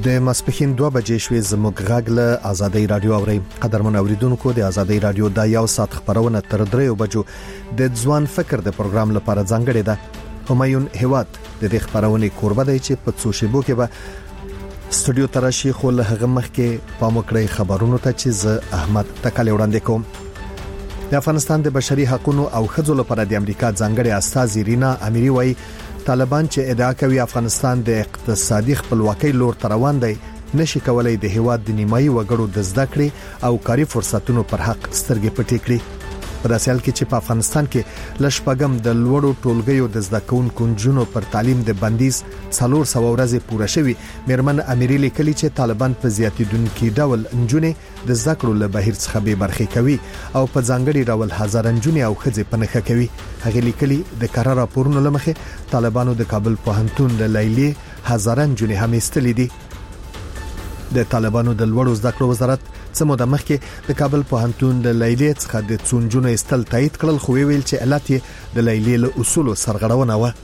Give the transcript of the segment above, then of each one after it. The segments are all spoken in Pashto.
د ماسپخین 2 بجې شوې زموږ غږ له آزادۍ رادیو اوري. قدرمن اوریدونکو، د آزادۍ رادیو د یو ساعت خبرونه تر 3 بجو د ځوان فکر د پروګرام لپاره ځانګړې ده. همایون هیواد د دې خبرونه کوربه دی چې په څو شیبو کې به سټوډیو تراشي خو له هغه مخکې پام وکړئ خبرونو ته چې زه احمد تکل وړاندې کوم. د افغانستان د بشري حقوقو او ښځو لپاره د امریکا ځانګړې استاذ رینا اميري وايي طالبان چې ادعا کوي افغانستان د اقتصادي خپلواکۍ لور ته روان دی نشي کولای د هیواد د نیمایي وګړو د زده کړې او کاري فرصتونو پر حق سترګې پټې کړي. په داسې حال کې چې په افغانستان کې لشپګم د لوړو ټولګیو د زده کوونکو نجونو پر تعلیم د بندیز 400 ورځې پوره شوي، میرمن اميري لیکلي چې طالبان په زیاتیدونکو ډول نجونې د زده کړو له بهیر څخه به برخې کوي او په ځانګړي ډول هزار نجونې او ښځې پنهخه کوي. هغه لیکلي د قرار راپورونو لمخې طالبانو د کابل پوهنتون د لیلی هزار نجونې هم استلې دي. د طالبانو د لوړو زده کړو وزارت سمو د مخکې د کابل پوهنتون د لیلی څخه د څونجونو استل تایید کړل، خو ویل چې علت یې د لیلی له اصولو سرغړونه و.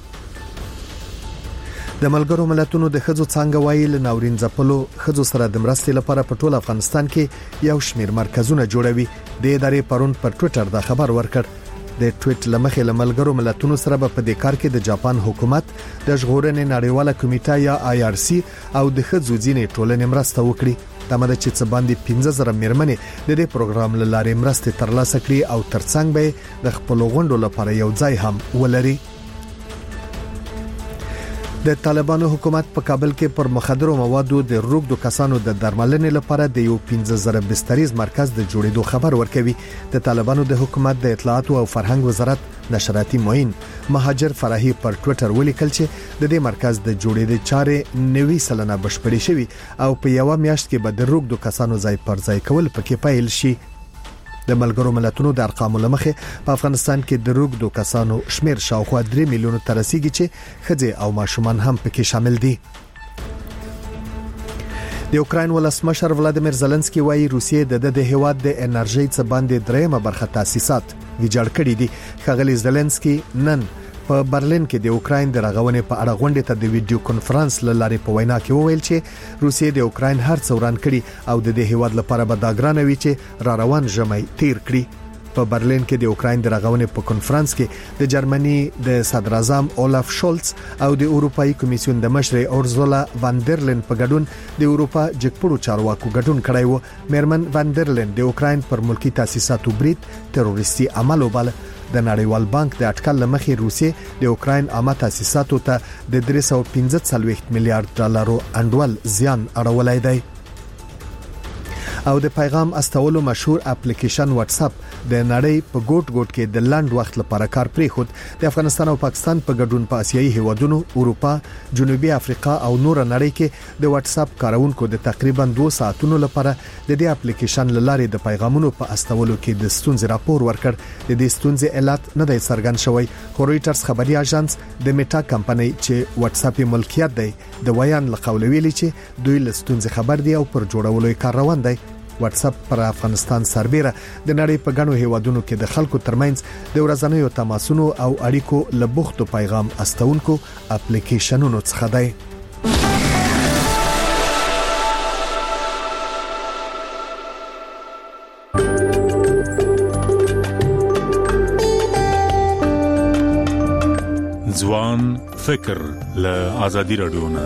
د ملګرو ملتونو د ښځو څنګه وایي له ناورین ځپلو ښځو سره د مرستې لپاره په ټول افغانستان کې یو شمېر مرکزونه جوړوي. د ادارې پرون پر ټوئیټر دا خبر ورکړ. د ټویټ لمخې له ملګرو ملتونو سره په دې کار کې د جاپان حکومت د ژغورنې نړیواله کمیټه یا IRC او د ښځو ځینې ټولنې مرسته وکړي. تمه ده چې څه باندې 15000 میرمنې د دې پروګرام له لارې مرسته ترلاسه کړي او ترڅنګ به د خپل غونډو لپاره یو ځای هم ولري. د طالبانو حکومت په کابل کې پر مخدرو موادو د روغدو کسانو د درملنې لپاره د یو 15000 بستریز مرکز د جوړېدو خبر ورکوي. د طالبانو د حکومت د اطلاعات او فرهنګ وزارت نشراتي معین مهاجر فرحي پر ټوئیټر ولیکل چې د دې مرکز د جوړېدو چارې 90% بشپړې شوي او په یو میاشت کې به د روغدو کسانو ځای پر ځای کول پکې پیل شي. د ملګرو ملتونو د ارقامو لمخې په افغانستان کې د روغدو کسانو شمیر شاوخوا 3 میلیون ته رسیدي چې ښځې او ماشومان هم پکې شامل دي. د اوکراین ولسمشر ولادیمیر زيلنسکي وايي روسیې د هیواد د انرژي څخه باندې درېمه برخه تاسیسات ویجاړ کړي دي. ښاغلي زيلنسکي نن په برلین کې د اوکراین د رغونې په اړه غونډه ته د ویډیو کانفرنس لارې په وینا کې وویل چې روسیې د اوکراین هر څه وران کړي او د هیواد لپاره به دا ګرانه وي چې را روان ژمي تیر کړي. په برلین کې د اوکراین د رغونې په کانفرنس کې د جرمني د صدر اعظم اولاف شولز او د اروپאי کمیسیون د مشر اورزولا واندرلین په ګډون د اروپا جګپړو چارواکو ګډون کړی و. میرمن واندرلین د اوکراین پر ملکی تاسیساتو برید تروریستي عمل وباله. د نړیوال بانک د اټکل لمخې روسیې د اوکراین عامه تاسیساتو ته د 315 میلیارډ ډالرو انډول زیان اړولای دی. او د پیغام استولو مشهور اپلیکیشن واتس اپ د نړۍ په ګوټ کې د لاند وخت لپاره کار پرې خود. د افغانستان او پاکستان په ګډون په آسیایي هیوادونو، اروپا، جنوبي افریقا او نور نړۍ کې د واتس اپ کارونکو د تقریبا 2 ساعتونو لپاره د دې اپلیکیشن لاره د پیغامونو په استولو کې د ستونزې راپور ورکړ. د دې ستونزې علت نه دی څرګند شوی، خو رويټرز خبري اژانس د میټا کمپنۍ چې واتس اپ ملکیت دی د ویان لقول ویلي چې دوی له ستونزې خبر دي او پر جوړولو کار روان دی. واتس اپ پر افغانستان سربېره د نړۍ په غنو هیوادونو کې د خلکو ترمنځ د ورځنیو تماسونو او اړیکو لبوختو پیغام استونکو اپلیکیشنونو څخه دی. ځوان فکر له آزادي رادیو نه.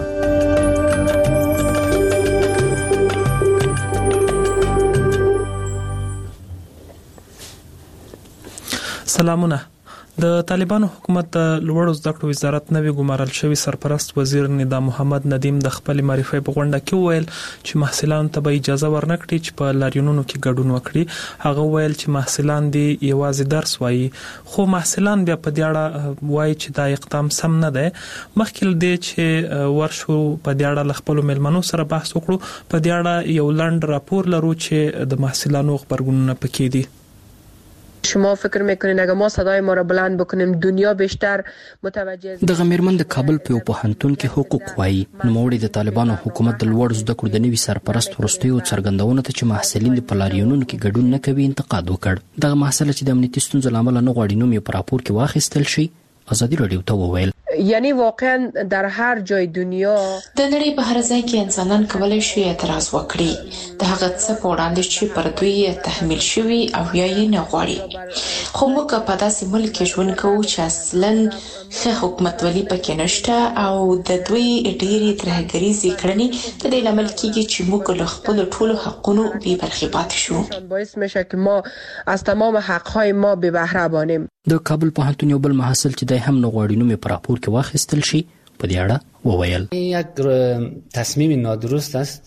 سلامونه. د طالبانو حکومت د لوړو زده کړو وزارت نوی ګمارل شوی سرپرست وزیر ندا محمد ندیم د خپل معرفي په غونډه کې ویل چې محصلانو ته به اجازه ورنکړي چې په لاریونونو کې ګډون وکړي. هغه ویل چې محصلان دي یوازې درس وایي، خو محصلان بیا په دې اړه وایي چې دا اقدام سم نه دی. مخکې له چې ورشو په دې اړه خپل ملمنو سره بحث وکړو. په دې اړه یو لنډ راپور لرو چې د محصلانو خبرګونونه پکې دي. شما فکر میکنین اگه ما صدای ما را بلند بکنیم دنیا بیشتر متوجه د غمیرمن د کابل په پوهنتون کې حقوق وایي. نوموړي د طالبانو حکومت د لوړ زده کړو د نوي سرپرست وروستیو څرګندونه ته چې محصلین د پلاریونونو کې ګډون نه کوي انتقاد وکړ. دغه محصل چې د امنیتي ستونزو لامل نه غواړي نوم یې په راپور کې واخیستل شي ازادي رادیو ته وویل یعنی واقعا در هر جای دنیا د نړۍ په هر ځای کې انسانان کولای شي اعتراض وکړي د هغه څه په وړاندې چې پر دوی تحمیل شوی او یا یې نه غواړي. خو موږ په داسې ملک کې ژوند کوو چې اصلاً ښه حکومتولي پکې نشته او د دوی ډېرې ترهګریزې کړنې د دې لامل کېږي چې موږ له خپلو ټولو حقونو بې برخې پاتې شو. باعث میشه که ما از تمام حقهای ما بې بهره بانیم. د کابل پوهنتون یو بل محصل چې دای هم نه غواړي نوم په راپور کې واخیستل شي په دې اړه وویل یک تصمیم نادرست است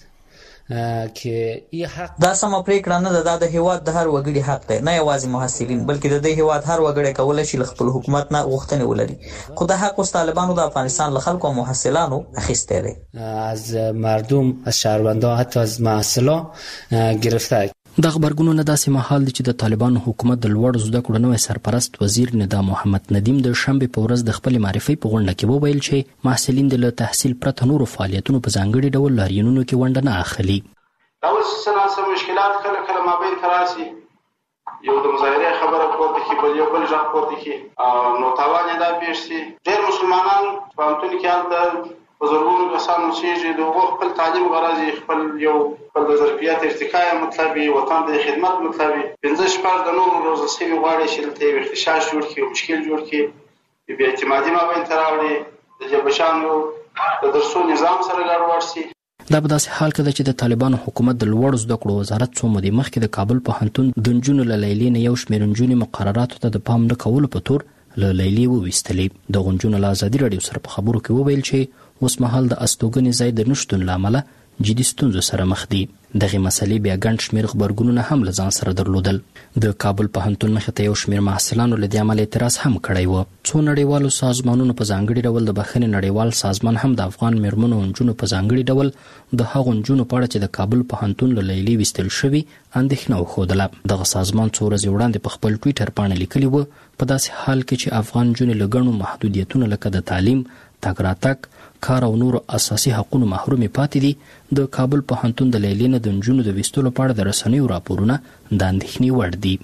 که این حق دا سم پریکړه نه ده د هیواد د هر وګړي حق دی نه یوازې محصلین بلکې د دې هیواد هر وګړی کولای شي خپل حکومت نه غوښتنې ولري خو د حق اوس طالبانو د افغانستان له خلکو او محصلانو اخیستی دی از مردم از شهروندان حتی از محصلان گرفته. د خبرګونونو داسې مهال دي چې د طالبانو حکومت د لوړ زده کړو نوې سرپرست وزیر ندا محمد ندیم د شنبې په ورځ د خپل معرفي په غونډه کې وویل چې محصلین د تحصیل پرته نورو فعالیتونو په ځانګړي ډول لاریونونو کې ونډه نه اخلي. دا اوس څه مشکلات کله مابین تراسي یو د مظاهره خبره کوي چې بل یو بل ځخ کوي چې نو تاوان دا پیښ شي. ډېر مسلمانان په انټونی کې حالت بزرګونو کسانو چې د خپل تعلیم غرض خپل یو د ظرفیت ارتقاء مطلب وطن د خدمت مطلب 15 د نور روزسي غواړي چې ته اختشاش جوړ کړي او مشکل جوړ کړي بیا اعتمادي مابین تراوړي د جبشانو د درسو نظام سره ګډوډ شي. دا په داسې حال کې ده چې د طالبانو حکومت د لوړ زده کړو وزارت څو مودې مخکې د کابل پوهنتون د نجونو له لیلیې نه یو شمېر نجونې مقرراتو ته د پام نه کولو په تور له لیلیې وویستلې. د نجونو له ازادي راډیو سره په خبرو کې وویل چې اوس مهال د استوګنې ځای د نشتون له امله جدي ستونزو سره مخ دي. دغه مسلې بیا ګڼ شمېر خبرګونونه هم له ځان سره درلودل. د کابل پوهنتون مخې ته یو شمېر محصلانو له دې امله اعتراض هم کړی و. څو نړیوالو سازمانونو په ځانګړي ډول د بخښنې نړیوال سازمان هم د افغان میرمنو او نجونو په ځانګړي ډول د هغو نجونو په اړه چې د کابل پوهنتون له لیلیې ویستل شوي اندېښنه وښودله. دغه سازمان څو ورځې وړاندې په خپل ټویټر پاڼه لیکلي و په داسې حال کې چې افغان نجونې له ګڼو محدودیتونو لکه د تعلیم، تګ راتګ، کار او نورو اساسي حقوقو محرومې پاتې دي، د کابل پوهنتون د لیلیې نه د نجونو د ویستلو په اړه د رسنیو راپورونه د اندېښنې وړ دي.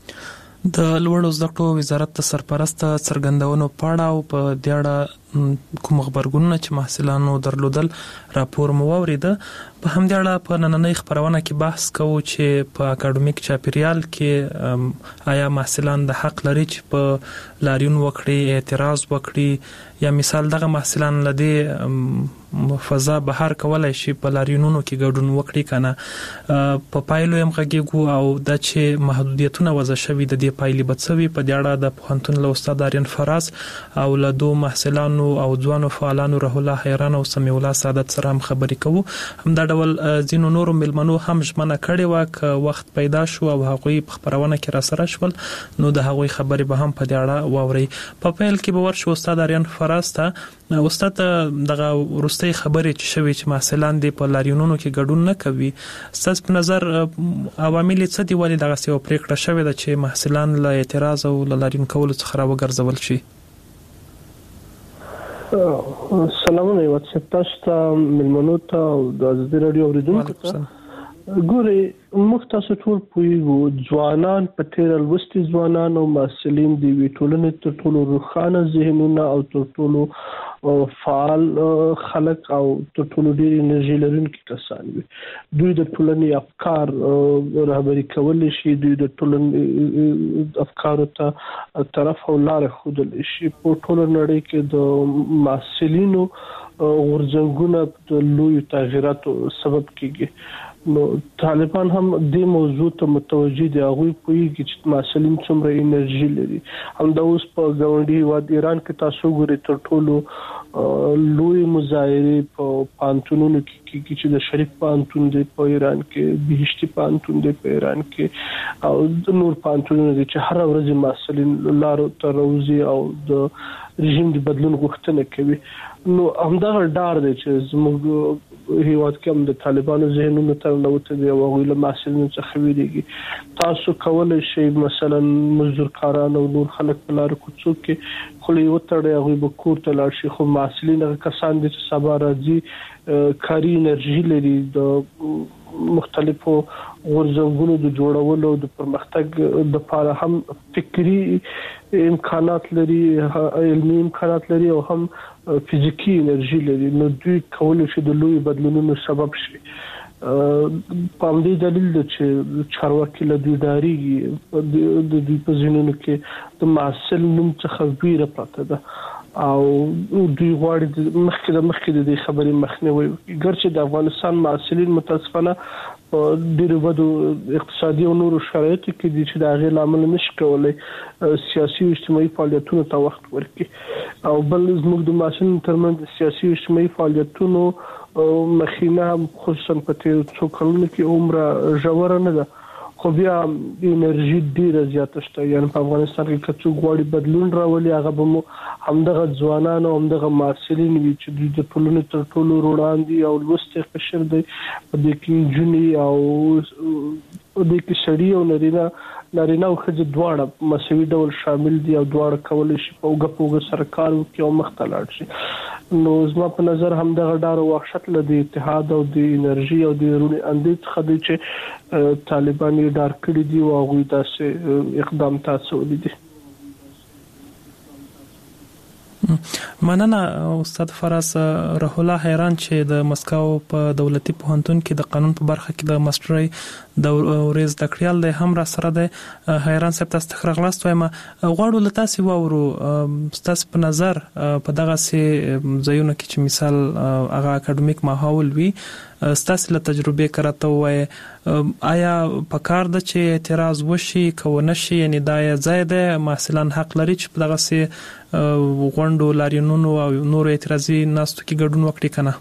د لوړو زده کړو وزارت د سرپرست څرګندونو په اړه او په دې اړه کوم خبرګونونه چې محصلانو درلودل راپور مو واوریده. په همدې اړه په نننۍ خبرونه کې بحث کوو چې په اکاډمیک چاپیریال کې آیا محصلان د حق لري چې په لاریون وکړي، اعتراض وکړي، یا مثال دغه محصلان لدی فضا بهر کولای شي په لاریونونو کې ګډون وکړي کنه. په پایلو هم غږیږو او د چې محدودیتونه وضع شوي د دې پایلې بڅوي. په دې اړه د پوهنتون له استاد آرین فراز او له دوه محصلانو او ځوانو فعالانو رحول الله حیران او سمیع الله سعادت سره هم خبرې کوو. هم دا ډول ځینو نورو ملمنو هم ژمنه کړې وه که وخت پیدا شو او هغوی په خبرونه کې را سره شول نو د هغوی خبرې به هم په دې اړه واورئ. په پیل کې به ورشو استاد آرین فراز ته. استاد دغه وروستۍ خبرې چې شوي چې محصلان دې په لاریونونو کې ګډون نه کوي، ستاسو په نظر عوامل څه دي ولې دغسې یوه پرېکړه شوې ده چې محصلان له اعتراض او له لاریون کولو څخه راوګرځول شي؟ سلامونه واتساپ تاسو ته، ملمنو ته او د ازادي راډیو اوریدونکو ته. ګورئ موږ تاسو ټول پوهیږو ځوانان په تېره لوستي ځوانان او محصلین د یوې ټولنې تر ټولو روښانه ذهنونه او تر ټولو فعال خلک او تر ټولو ډېر انرژي لرونکي کسان وي. دوی د ټولنې افکار رهبري کولی شي، دوی د ټولنې افکارو ته طرف او لاره ښودلی شي. په ټوله نړۍ کې د محصلینو غورځنګونه د لویو تغییراتو سبب کېږي. نو طالبان هم دې موضوع ته متوجه دي، هغوی پوهیږي چې محصلین څومره انرژي لري. همدا اوس په ګاونډي هیواد ایران کې تاسو ګورئ تر ټولو لوی مظاهرې په پوهنتونونو کې کېږي چې د شریف پوهنتون دی په ایران کې، بهشتي پوهنتون دی په ایران کې او د نور پوهنتونونه دي چې هره ورځ محصلین لارو ته راوځي او د رژیم د بدلون غوښتنه کوي. نو همدغه ډار دی چې زموږ هیواد کې هم د طالبانو ذهنونو ته ننوتې دي او هغوی له محصلینو څخه ویرېږي. تاسو کولای شئ مثلا مزدورکاران او نور خلک په لار کوڅو کې خولي وتړي هغه به کور ته لاړ شي خو محصلین هغه کسان دي چې سبا راځي کاري انرژي لري د مختلفو غورځنګونو د جوړولو د پرمختګ د لپاره هم فکری امکانات لري علمي امکانات لري او هم فزیکی انرژي لري نو دوی کولای شي د لوی بدلونونو سبب شي په دې دلیل د چې چارواکي له دوی داریږي د دوی په ځینونو کې د محصل نوم څخه ویره پراته ده او دوی غواړي مخکې د خبرې مخنیوي ګرچې د افغانستان محصلین متاسفانه ډېر ودو اقتصادي او نورو شرایطو کې دي چې د هغې لامل نشي کولای سیاسي او اجتماعي فعالیتونو ته وخت ورکړي او بل زموږ د محصلینو ترمنځ سیاسي او اجتماعي فعالیتونو مخینه خصوصا په تیر څو کلونو کې عمره ژوره نه ده خو بیا انرژي ډیره زیاته شته یعنی په افغانستان کې کڅو غواړي بدلون راولي هغه به مو همدغه ځوانان او همدغه محصلین وي چې د ټولنې تر ټولو وړاندې او لوستي قشر دی په دې کې جونی او د کې سړي او نارینه او ښځې دواړه مساوي ډول شامل دي او دواړه کولی شي په اوږه سره کار وکړي او مخ ته لاړ شي نو زما په نظر همدغه ډار او وحشت له د اتحاد او د انرژي او د رونی اندې څخه دی چې طالبان یې ډار کړي دي او هغوی داسې اقدام تاسو ولیدي مننه استاد فراس روح الله حیران چې د مسکو په دولتي پوهنتون کې د قانون په برخه کې د ماسترۍ د ورځ د کړیال د هم را سره د حیران صاحب تاسو ته غلاست وایم غواړو لته سی وورو تاسو په نظر په دغه سي ځایونو کې چې مثال هغه اکیډمیک ماحول وي ستاسو له تجربه کراته وای آیا په کار د چې اعتراض وشي کوونه شي یعنی دا زیاده محصلان حق لري چې په دغه سي غونډو لارینونو او نور اعتراضي ناستو کې ګډون وکړي کنه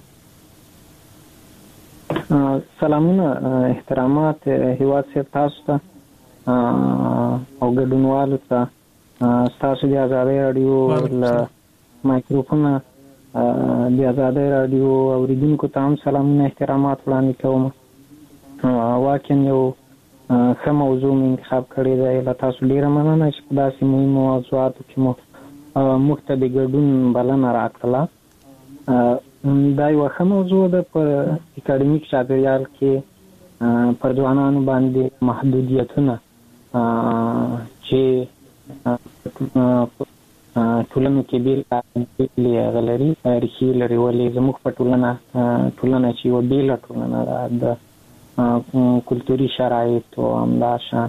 سلامونه احترامات هیواد صاحب تاسو ته او ګډونوالو ته تاسو د آزادۍ رادیو له مایکروفون د آزادۍ رادیو اوریدونکو ته هم سلامونه احترامات وړاندې کوم واقعا یو ښه موضوع مې انتخاب کړی دی له تاسو ډېره مننه چې په داسې مهمو موضوعاتو کې مو موږ ته د ګډون بلنه راکړله دا یوه ښه موضوع ده په اکاډمیک چاپېریال کې پر ځوانانو باندې محدودیتونه چې ټولنو کې بیلې هغه لري ریښې لري ولې زموږ په ټولنه چې یوه بیله ټولنه ده د کلتوري شرایطو همداشان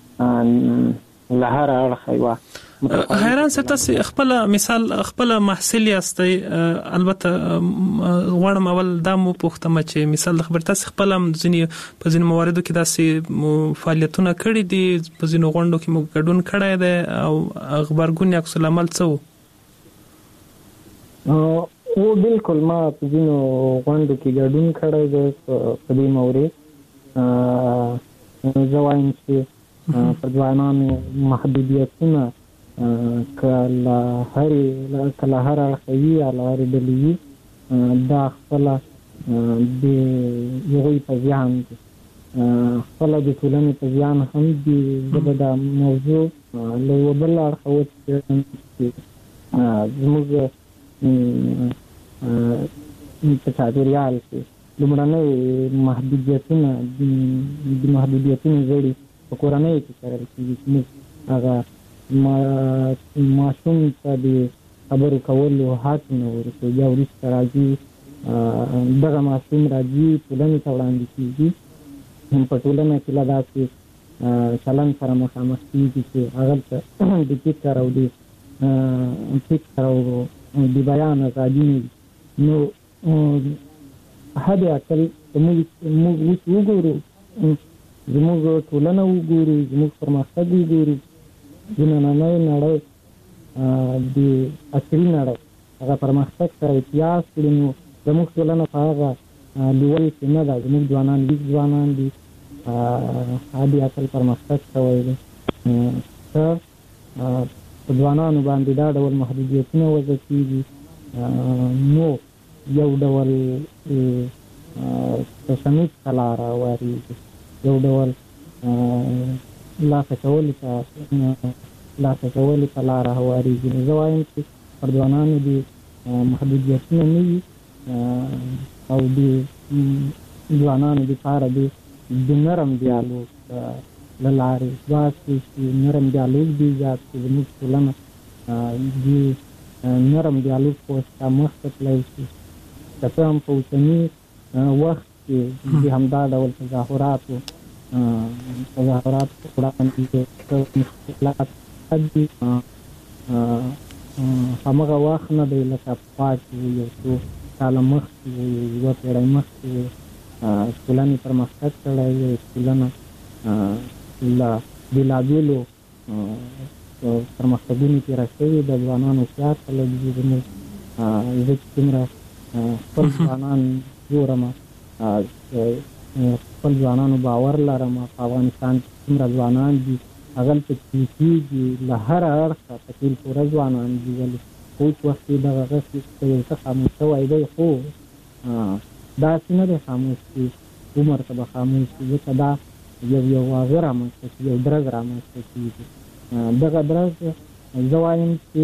له هر اړخه یوه حیران څه تاسو خپل مثال خپل محصل یاستئ البته غواړم اول دا مو پوښتنه چې مثال خبر تاسو خپل ځینې په ځینې مواردو کې داسې فعالیتونه کړي دي په ځینې غونډو کې مو ګډون کړی دی او خبرګون عکس العمل څه او بالکل ما په ځینې غونډو کې ګډون کړی دی په دې مورید زه وایم چې په ځوانانو محدودیتونه کله هر اړخه وي یا له هرې ډلې وي دا خپله د هغوی په زیان دي خپله د ټولنې په زیان هم دي زه به دا موضوع له یوه بل اړخه وڅېړم چې زموږ په چاپېریال کې لومړنۍ محدودیتونه د محدودیتونو زړي په کورنیو کې کرل کېږي چې موږ هغه ماشوم ته د خبرو کولو حق نه ورکوي بیا وروسته راځي دغه ماشوم راځي ټولنې ته وړاندې کېږي په ټولنه کې له داسې چلند سره مخامخ کېږي چې هغلته د فکر او د بیان ازادي نه وي نو حد اقل موږ اوس وګورو زموږ ټولنه وګورو زموږ پرمختګ وګورو د نننۍ نړۍ د عصري نړۍ هغه پرمختګ سره اتیاس کړي نو زموږ ټولنه په هغه لیول کې نه ده زموږ ځوانان لږ ځوانان دي حد اقل پرمختګ شوی دی ښه په ځوانانو باندې دا ډول محدودیتونه وضع کېږي نو یو ډول تشنج ته لاره واریږي یو ډول لاسه کولو ته لاره هوارېږي. نو زه وایم چې پر ځوانانو دې محدودیتونه نه وي او د ځوانانو دپاره د نرم ډیالوګ له لارې ځواک شي چې نرم ډیالوګ دې ایجاد کړي. زموږ ټولنه د نرم ډیالوګ په واسطه مخته تللی شي. که څه هم په اوسني وخت کې د همدا ډول تظاهراتو په وړاندې مشکلات دي، همغه وخت نه دی لکه پخوا چې یو څو کاله مخکې یوه پېړۍ مخکې ټولنې پرمختګ کړی وي. ټولنه له بېلابېلو پرمختګونو تېره شوې د ځوانانو هوښیار خلک دي. زموږ زه چې څومره خپل ځوانان ګورم، خپل ځوانانو باور لرم. په افغانستان کې څومره ځوانان دي هغلته کېږي له هره اړخه په ټول پوره ځوانان دي، ولې اوس وخت کې دغه غږ که یو څه خاموش شوی دی، خو داسې نه دی خاموش چې عمر ته به خاموش شي، ځکه دا یو هغه رامنځته کېږي، یو درز رامنځته کېږي. دغه درز زه وایم چې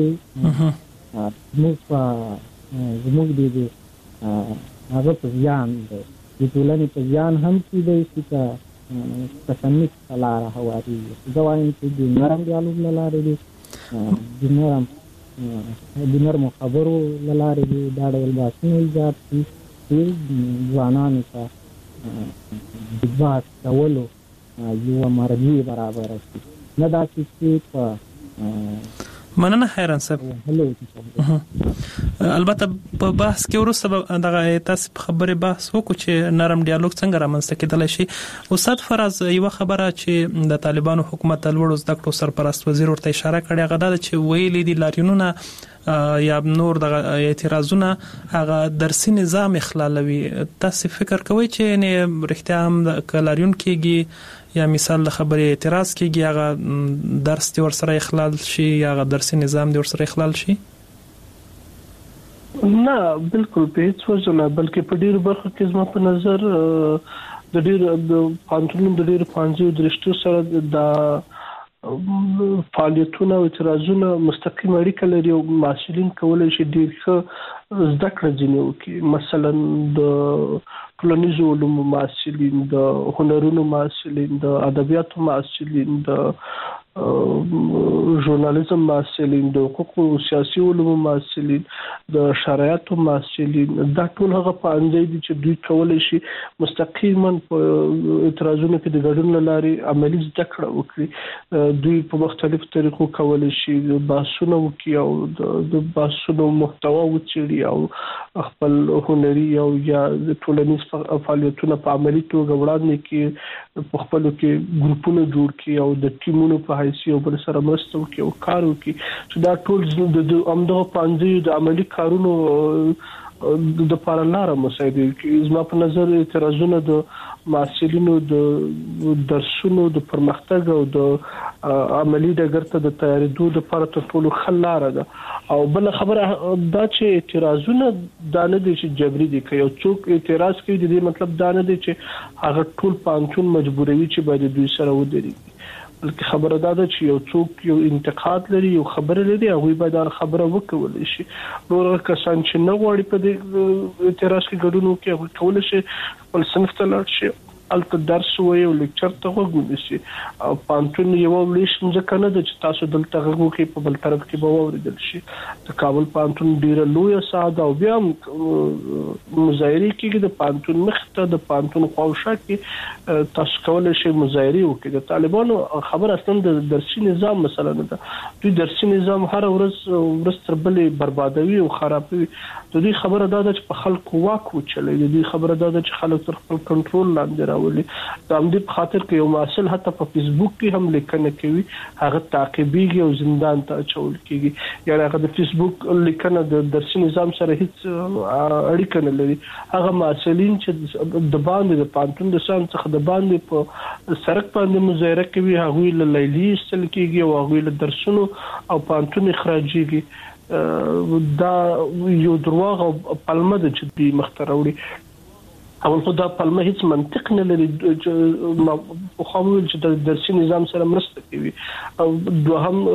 زموږ د هغه په زیان دی، د ټولنې په زیان هم کېدی شي که تصنف ته لاره هوارېږي. زه وایم چې د نرم ډیالوګ له لارې دی، د نرمو خبرو له لارې دی دا ډول بحثونه ایجاد شي چې ځوانانو ته د بحث کولو یوه مرجع برابره شي، نه داسې چې په مننه حیران صاحب. البته په بحث کې وروسته دغه تاسو په خبره بحث وکړو چې نرم ډیالوګ څنګه رامنځته کېدلی شي. استاد فراز یو خبره چې د طالبانو حکومت لوړو زده کړو سرپرست وزیر ورته اشاره کړې هغه دا چې ویلي دي لاریونونه یا نور د اعتراضونه هغه درسي نظام اخلالوي. تاسو فکر کوئ چې نه رښتیا هم کلاریون کېږي یا مثال د خبرې اعتراض کېږي هغه درس دی ورسره اخلال شي یا هغه درسي نظام دی ورسره اخلال شي؟ نه بالکل په هیڅ وجه نه، بلکې په ډیرو برخو کې زما په نظر د ډیرو پوهنتونونو د ډیرو پوهنځیو درشتو سره د فعالیتونه او اعتراضونه مستقیم اړیکه لري او محصلین کولی شي ډیر ښه زده کړه ځینې وکړي. مثلا د ټولنیزو علومو محصلین، د هنرونو محصلین، د ادبیاتو محصلین، د ژورنالیزم محصلین، د حقوق او سیاسي علومو محصلین، د شرایطو محصلین، دا ټول هغه پوهنځي دي چې دوی کولی شي مستقیما په اعتراضونو کې د ګډون له لارې عملي زده کړه وکړي. دوی په مختلفو طریقو کولی شي بحثونه وکړي او د بحثونو محتوا وڅېړي او خپل هنري او یا ټولنیز فعالیتونه په عملي توګه وړاندې کړي، په خپلو کې ګروپونه جوړ کړي او د ټیمونو په حیث یو بل سره مرسته وکړي او کار وکړي چې دا ټول د همدغه پوهنځیو د عملي کارونو د لپاره لاره مساعده کوي. زما په نظر اعتراضونه د محصلینو د درسونو د پرمختګ او د عملي ډګر ته د تیارېدو لپاره تر ټولو ښه لاره ده. او بل خبره دا چې اعتراضونه دا نه دي چې جبري دي، که یو څوک اعتراض کوي د دې مطلب دا نه دی چې هغه ټول پوهنتون مجبوروي چې باید دوی سره ودرېږي، بلکې خبره دا ده چې یو څوک یو انتقاد لري، یو خبره لري، هغوی باید دا خبره وکولی شي. نور کسان چې نه غواړي په دې اعتراض کې ګډون وکړي هغوی کولی شي خپل صنف ته لاړ شي، هلته درس ووایي او لیکچر ته غوږ ونیسي. پوهنتون یوه لوی ځمکه نه ده چې تاسو دلته غږ وکړئ په بل طرف کې به واورېدل شي. د کابل پوهنتون ډېره لویه ساحه ده او بیا هم مظاهرې کېږي د پوهنتون مخې ته، د پوهنتون خواوشا کې تاسو کولی شئ مظاهرې وکړئ. د طالبانو خبره اصلا د درسي نظام مسله نه ده، دوی درسي نظام هره ورځ تر بلې بربادوي او خرابوي. د دوی خبره دا ده چې په خلکو واک وچلوي، د دوی خبره دا ده چې خلک تر خپل کنټرول لاندې راولي. د همدې په خاطر کې یو محصل حتی په فیسبوک کې هم لیکنه کوي، هغه تعقیبېږي او زندان ته اچول کېږي. یعنې هغه د فیسبوک لیکنه د درسي نظام سره هیڅ اړیکه نه لري. هغه محصلین چې د باندې د پوهنتون د ساحې څخه د باندې په سړک باندې مظاهره کوي هغوی له لیلیې ایستل کېږي او هغوی له درسونو او پوهنتون اخراجېږي. دا یو درواغ او پلمه ده چې دوی مخته راوړي. او خدا پلمه هیڅ منطق نه لري په خامل چې د درسي نظام سره مرسته کوي او دوهم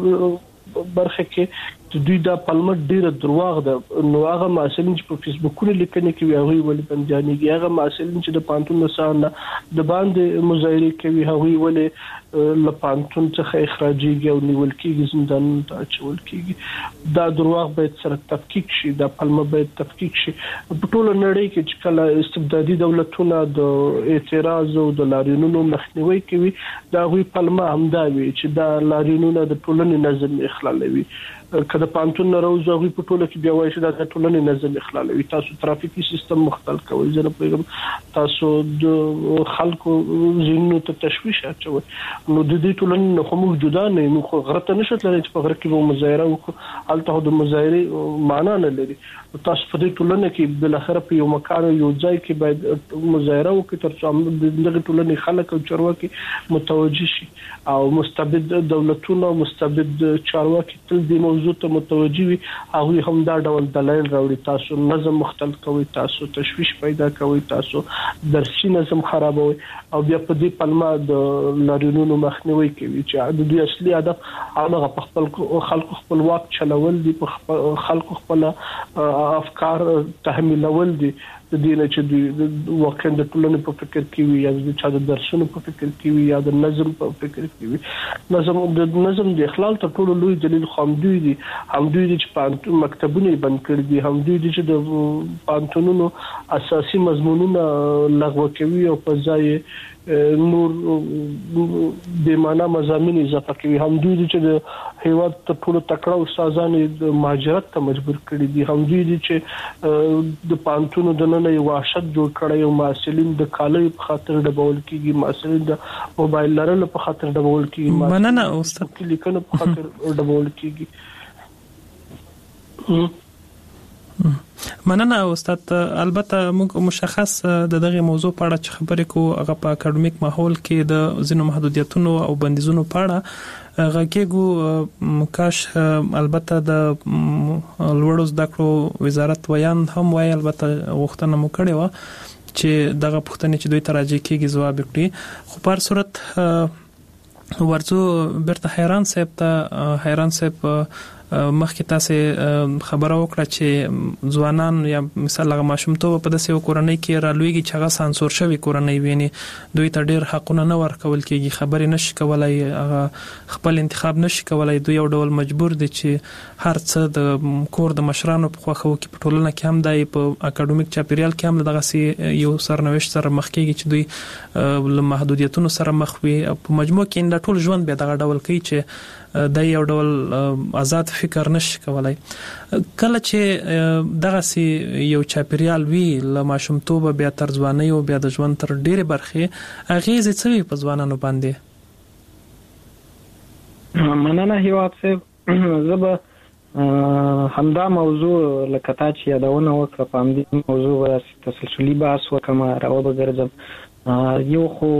برخه کې دوی دا پلمه ډیره درواغ ده نو هغه مسلمان چې په فیسبوک لیکنې کوي هغه ولې بنديانېږي هغه مسلمان چې د پانتون نسانه د باندې مظاهره کوي هغه ولې لپانتون څخه اخراجيږي او نیول کېږي زندان ته اچول کېږي دا درواغ باید سره تفکیک شي دا پلمه باید تفکیک شي په ټول نړۍ کې چې کله استبدادي دولتونه د اعتراض او د لاریونونو مخنیوي کوي دا غوي پلمه همدا وي چې دا لاریونونه د ټولنې نظم اخلالوي کله پانتون راوځي غوي په ټوله کې بیا وایي چې دا ټولنې نظم اخلالوي تاسو ترافیکي سیستم مختل کوي زه پیغام تاسو د خلکو زینو ته تشویش اچوي نو د دې ټولنې خو موږ جدا نه یو خو غرته نشته لري چې په غره کې وو مظاهره او الته د مظاهره معنا نه لري تاسو په دې ټولنه کې بل اخر په یو مکان یو ځای کې باید مظاهره وکړي تر څو د ټولنې خلک او چارواکي متوجي شي او مستبد دولتونه مستبد چارواکي تل دې موضوع ته متوجي وي هغه هم دا ډول دلایل راوړي تاسو نظم مختل کوي تاسو تشویش پیدا کوي تاسو درسي نظم خرابوي او بیا په دې پلمه د لاریونونو مخنیوي کوي چې د دوی اصلي هدف هغه په خپل خلکو خپل واک چلول دي په خلکو خپل افکار تحمیلول دي د دې نه چې د واقع د ټولنې په فکر کې وي یا د چا د درسونو په فکر کې وي یا د نظم په فکر کې وي نظم د اخلال ته ټول لوی دلیل خامدوی دي همدوی دي چې پانتون مکتبونه بند کړي دي همدوی دي چې د پانتونونو اساسي مضمونونه لغوه کوي او په ځای نور د معنا مضامین اضافه کوي همدوی دي چې د هیواد ته ټول تکړه استادان د مهاجرت ته مجبور کړي دي همدوی دي چې د پانتونو د نن یو وحشت جوړ کړی او مسؤلین د کالۍ په خاطر ډبول کیږي مسؤلین د موبایل لرلو په خاطر ډبول کیږي مننه استاد لیکنه په خاطر ډبول کیږي مننه استاد البته موږ مشخص د دغه موضوع په اړه چې خبرې کوو هغه په اکیډمیک ماحول کې د ځینو محدودیتونو او بندیزونو په اړه غږیږو کاش البته د لوړو زده کړو وزارت ویان هم وایي البته غوښتنه مو کړې و چې دغه پوښتنې چې دوی ته راځي کېږي ځواب کړي خو په هر صورت ورځو برته حیران صاحب مخکې تاسو خبره وکړه چې ځوانان یا مثال هغه ماشومتوب په داسې کورنۍ کې رالويږي چې هغه سانسور شوی کورنۍ ویني دوی ته ډېر حقونه نه ورکول کېږي خبرې نشي کولای هغه خپل انتخاب نشي کولای دوی یو ډول مجبور دي چې هر څه د کور د مشرانو په خوخه کې په ټولنه کې هم دای په اکیډمیک چاپیریال کې هم دغه سي یو سرنوشت سره مخ کېږي چې دوی له محدودیتونو سره مخ وي په مجموع کې د ټول ژوند به دغه ډول کوي چې د یو ډول آزاد فکر نشي کولای کله چې دغه سي یو چاپیریال وی له ماشومتوب بیا تر ځوانۍ او بیا د ژوند تر ډېرې برخې اغیزې څه وي په ځوانانو باندې مننه هیواد صاحب زه همدا موضوع لکه تا چې یادونه وکړه په همدې موضوع تسلسلي بحث وکړم راوبګرځم یو خو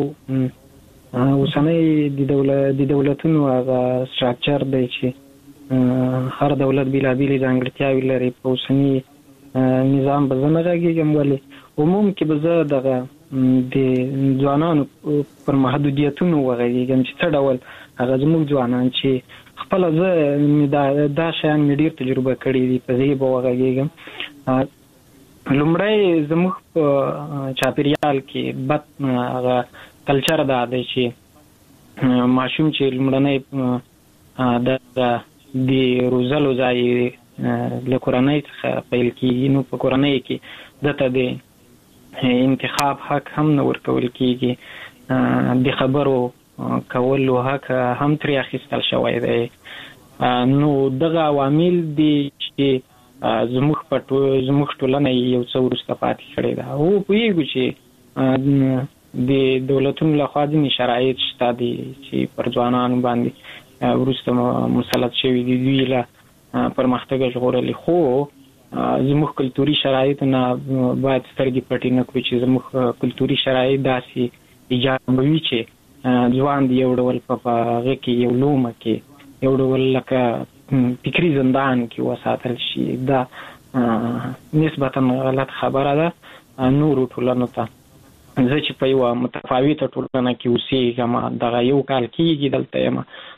اوسنۍ د دولتونو هغه سټراکچر دی چې هر دولت بېلابېلې ځانګړتیاوې لري په اوسني نظام به زه نه غږېږم ولې عموم کې به زه دغه د ځوانانو پر محدودیتونو وغږېږم چې څه ډول هغه زموږ ځوانان چې خپله زه دا شیان مې ډېر تجربه کړي دي په زه به وغږېږم لومړی زموږ په چاپیریال کې بد هغه کلچر دا دی چې ماشوم چې لومړنۍ د روزلو ځای له کورنۍ څخه پیل کېږي نو په کورنۍ کې دته د انتخاب حق هم نه ورکول کېږي د خبرو کولو حق هم ترې اخیستل شوی دی نو دغه عوامل دي چې زموږ ټولنه یو څه وروسته پاتې کړې ده او پوهېږو چې د دولتونو لخوا ځینې شرایط شته دي چې پر ځوانانو باندې وروسته مسلط شوي دي دوی له پرمختګ ژغورلي خو زموږ کلتوري شرایط نه باید سترګې پټې نه کړو چې زموږ کلتوري شرایط داسې ایجابوي چې ځوان د یو ډول په هغه کې یو لومه کې یو ډول لکه فکري زندان کې وساتل شي دا نسبتا غلط خبره ده نورو ټولنو ته زه چې په یو متفاوته ټولنه کې اوسېږم دغه یو کال کېږي دلته یم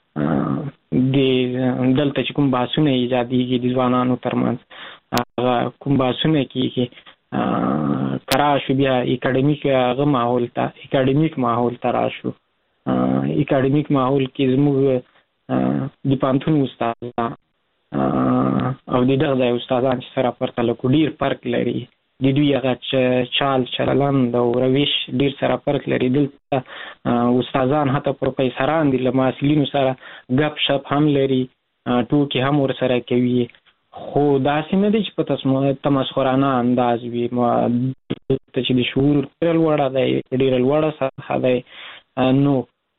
دلته چې کوم بحثونه ایجادېږي د ځوانانو ترمنځ هغه کوم بحثونه کېږي که راشو بیا اکاډمیک ماحول ته راشو اکاډمیک ماحول کې زموږ د پوهنتون استادان او د دغه ځای استادان چې سره پرته له ډېر فرق لري د دوی هغه چال چلند او روش ډېر سره فرق لري دلته استادان حتی پروفیسران دي له محصلینو سره ګپ شپ هم لري ټوکې هم ورسره کوي خو داسې نه دی چې په تمسخرانه انداز وي چې د شعور ډېره لوړه دی ډېره لوړه سطحه دی نو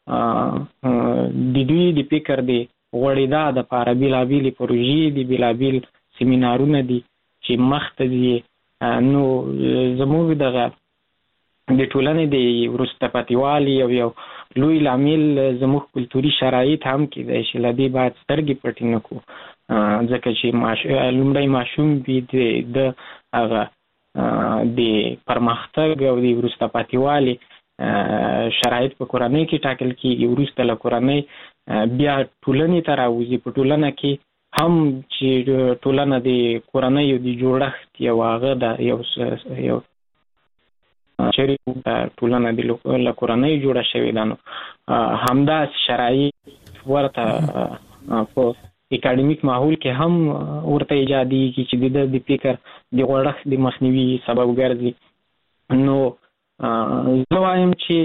د دوی د فکر د غوړېدا دپاره بېلابېلې پروژې دي بېلابېل سیمینارونه دي چې مخته ځي نو زموږ دغه د ټولنې د وروسته پاتې والي او یو لوی لامل زموږ کلتوري شرایط هم کېدای شي له دې باید سترګې پټې نه کړو ځکه چې لومړی ماشوم وي د هغه د پرمختګ او د وروسته پاتې والي شرایط په کورنۍ کې ټاکل کېږي وروسته له کورنۍ بیا ټولنې ته راوځي په ټولنه کې هم چې ټولنه د کورنیو د جوړښت یو هغه ده یو ټولنه له کورنۍ جوړه شوې ده نو همداسې شرایط ورته په اکاډمیک ماحول کې هم ورته ایجادېږي چې د فکر د غوړښت د مخنیوي سبب ګرځي نو زه وایم چې